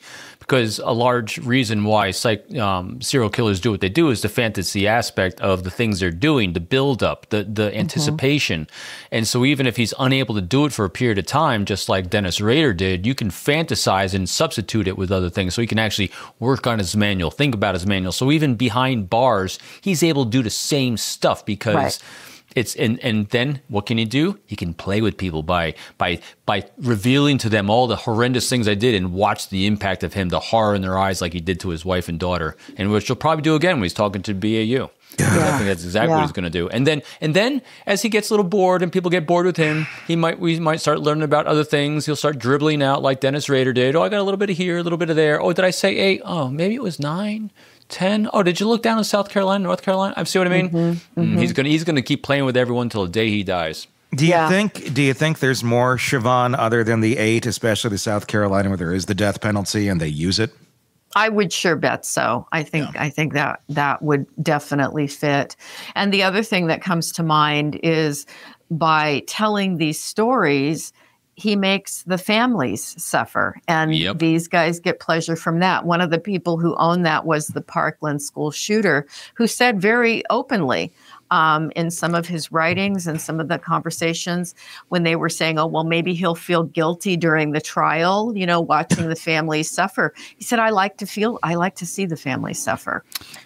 because a large reason why psych, um, serial killers do what they do is the fantasy aspect of the things they're doing, the build up, the the anticipation. Mm-hmm. And so even if he's unable to do it for a period of time, just like Dennis Rader did, you can fantasize and substitute it with other things. So he can actually work on his manual, think about his manual. So even behind bars, he's able to do the same stuff because right. It's and, and then what can he do? He can play with people by by by revealing to them all the horrendous things I did and watch the impact of him, the horror in their eyes, like he did to his wife and daughter, and which he'll probably do again when he's talking to B A U. Yeah. I think that's exactly yeah. what he's going to do. And then and then as he gets a little bored and people get bored with him, he might we might start learning about other things. He'll start dribbling out like Dennis Rader did. Oh, I got a little bit of here, a little bit of there. Oh, did I say eight? Oh, maybe it was nine. ten Oh, did you look down in South Carolina, North Carolina? I see what I mean. Mm-hmm, mm-hmm. He's gonna he's gonna keep playing with everyone till the day he dies. Do you yeah. think? Do you think there's more, Siobhan, other than the eight, especially the South Carolina, where there is the death penalty and they use it? I would sure bet so. I think yeah. I think that that would definitely fit. And the other thing that comes to mind is by telling these stories, he makes the families suffer, and yep. these guys get pleasure from that. One of the people who owned that was the Parkland school shooter, who said very openly um, in some of his writings and some of the conversations when they were saying, oh, well, maybe he'll feel guilty during the trial, you know, watching the families suffer. He said, I like to feel, I like to see the families suffer.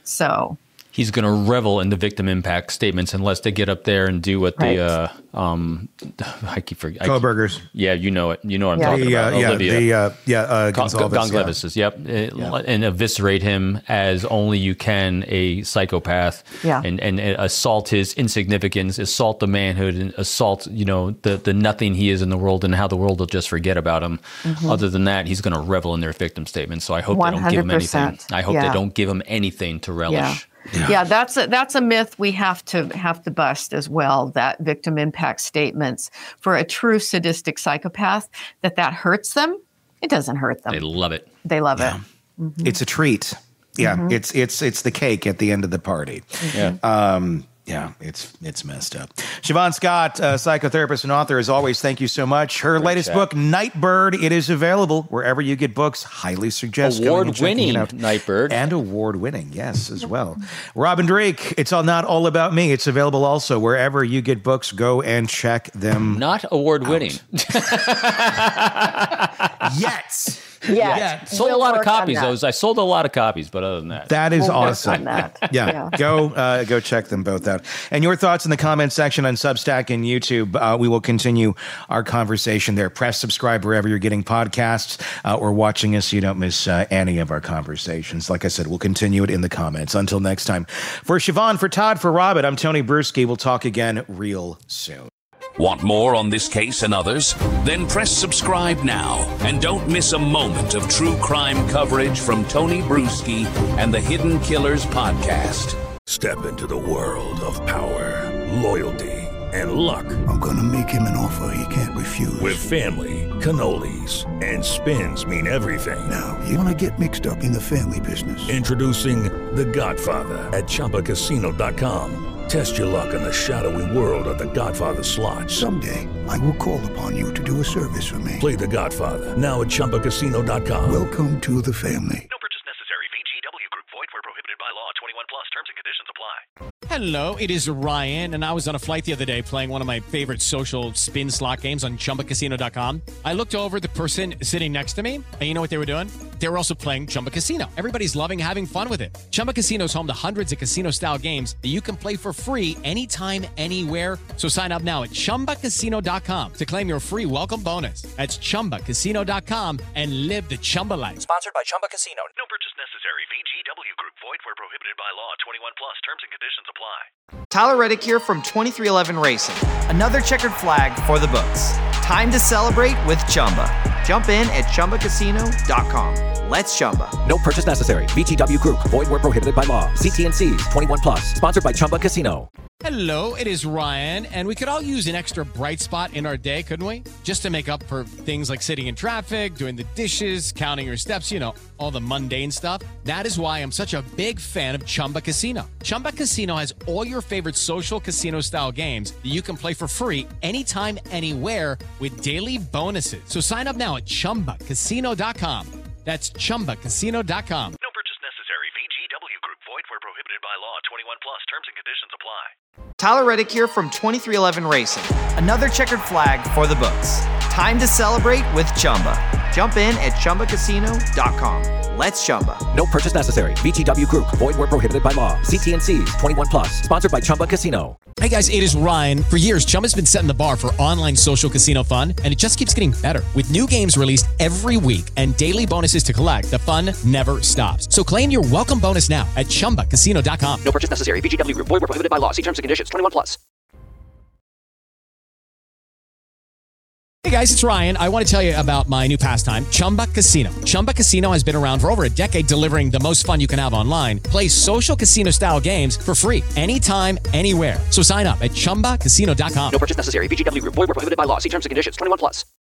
So he's going to revel in the victim impact statements unless they get up there and do what right. the uh, um, I keep forgetting. Kohlbergers. Yeah, you know it. You know what I'm yeah. talking the, about. Uh, yeah, Olivia. the uh, yeah, uh, Gonsalves. Gonsalves. Yeah. Yep, yeah. And eviscerate him as only you can a psychopath. Yeah. And and assault his insignificance, assault the manhood, and assault you know the the nothing he is in the world, and how the world will just forget about him. Mm-hmm. Other than that, he's going to revel in their victim statements. So I hope one hundred percent. They don't give him anything. I hope yeah. they don't give him anything to relish. Yeah. Yeah. yeah, that's a, that's a myth we have to have to bust as well, that victim impact statements for a true sadistic psychopath, that that hurts them. It doesn't hurt them. They love it. They love yeah. it. Mm-hmm. It's a treat. Yeah, mm-hmm. it's it's it's the cake at the end of the party. Mm-hmm. Yeah. Um, Yeah, it's it's messed up. Siobhan Scott, uh, psychotherapist and author, as always, thank you so much. Her Great latest chat. book, Nightbird, it is available wherever you get books. Highly suggest award-winning Nightbird. And award-winning, yes, as well. Robin Drake, It's all Not All About Me. It's available also wherever you get books. Go and check them Not award-winning. Yet. Yeah, yeah. sold we'll a lot of copies. Those I sold a lot of copies, but other than that, that is we'll awesome. That. Yeah. yeah, go uh, go check them both out. And your thoughts in the comments section on Substack and YouTube. Uh, we will continue our conversation there. Press subscribe wherever you're getting podcasts uh, or watching us, so you don't miss uh, any of our conversations. Like I said, we'll continue it in the comments. Until next time, for Siobhan, for Todd, for Robert, I'm Tony Bruschi. We'll talk again real soon. Want more on this case and others? Then press subscribe now and don't miss a moment of true crime coverage from Tony Bruschi and the Hidden Killers podcast. Step into the world of power, loyalty, and luck. I'm going to make him an offer he can't refuse. With family, cannolis, and spins mean everything. Now, you want to get mixed up in the family business. Introducing The Godfather at Chumba Casino dot com. Test your luck in the shadowy world of The Godfather slot. Someday, I will call upon you to do a service for me. Play The Godfather, now at Chumba Casino dot com. Welcome to the family. No purchase necessary. V G W Group. Void where prohibited by law. twenty-one plus terms and conditions apply. Hello, it is Ryan, and I was on a flight the other day playing one of my favorite social spin slot games on Chumba Casino dot com. I looked over at the person sitting next to me, and you know what they were doing? They were also playing Chumba Casino. Everybody's loving having fun with it. Chumba Casino is home to hundreds of casino-style games that you can play for free anytime, anywhere. So sign up now at Chumba Casino dot com to claim your free welcome bonus. That's Chumba Casino dot com and live the Chumba life. Sponsored by Chumba Casino. No purchase necessary. V G W Group. Void where prohibited by law. twenty-one plus terms and conditions apply. Tyler Reddick here from twenty-three eleven Racing. Another checkered flag for the books. Time to celebrate with Chumba. Jump in at Chumba Casino dot com. Let's Chumba. No purchase necessary. V G W Group. Void where prohibited by law. See T and C's. twenty-one plus. Sponsored by Chumba Casino. Hello, it is Ryan, and we could all use an extra bright spot in our day, couldn't we? Just to make up for things like sitting in traffic, doing the dishes, counting your steps, you know, all the mundane stuff. That is why I'm such a big fan of Chumba Casino. Chumba Casino has all your favorite social casino-style games that you can play for free anytime, anywhere with daily bonuses. So sign up now at Chumba Casino dot com. That's chumba casino dot com. No purchase necessary. V G W Group. Void where prohibited by law. twenty-one plus. Terms and conditions apply. Tyler Reddick here from twenty-three eleven Racing. Another checkered flag for the books. Time to celebrate with Chumba. Jump in at chumba casino dot com. Let's Chumba. No purchase necessary. V G W Group. Void where prohibited by law. See T and C's. twenty-one plus. Sponsored by Chumba Casino. Hey guys, it is Ryan. For years, Chumba's been setting the bar for online social casino fun, and it just keeps getting better. With new games released every week and daily bonuses to collect, the fun never stops. So claim your welcome bonus now at chumba casino dot com. No purchase necessary. V G W Group. Void where prohibited by law. See terms and conditions. twenty-one plus. Hey guys, it's Ryan. I want to tell you about my new pastime, Chumba Casino. Chumba Casino has been around for over a decade, delivering the most fun you can have online. Play social casino-style games for free anytime, anywhere. So sign up at chumba casino dot com. No purchase necessary. V G W Group. Void where prohibited by law. See terms and conditions. twenty-one plus.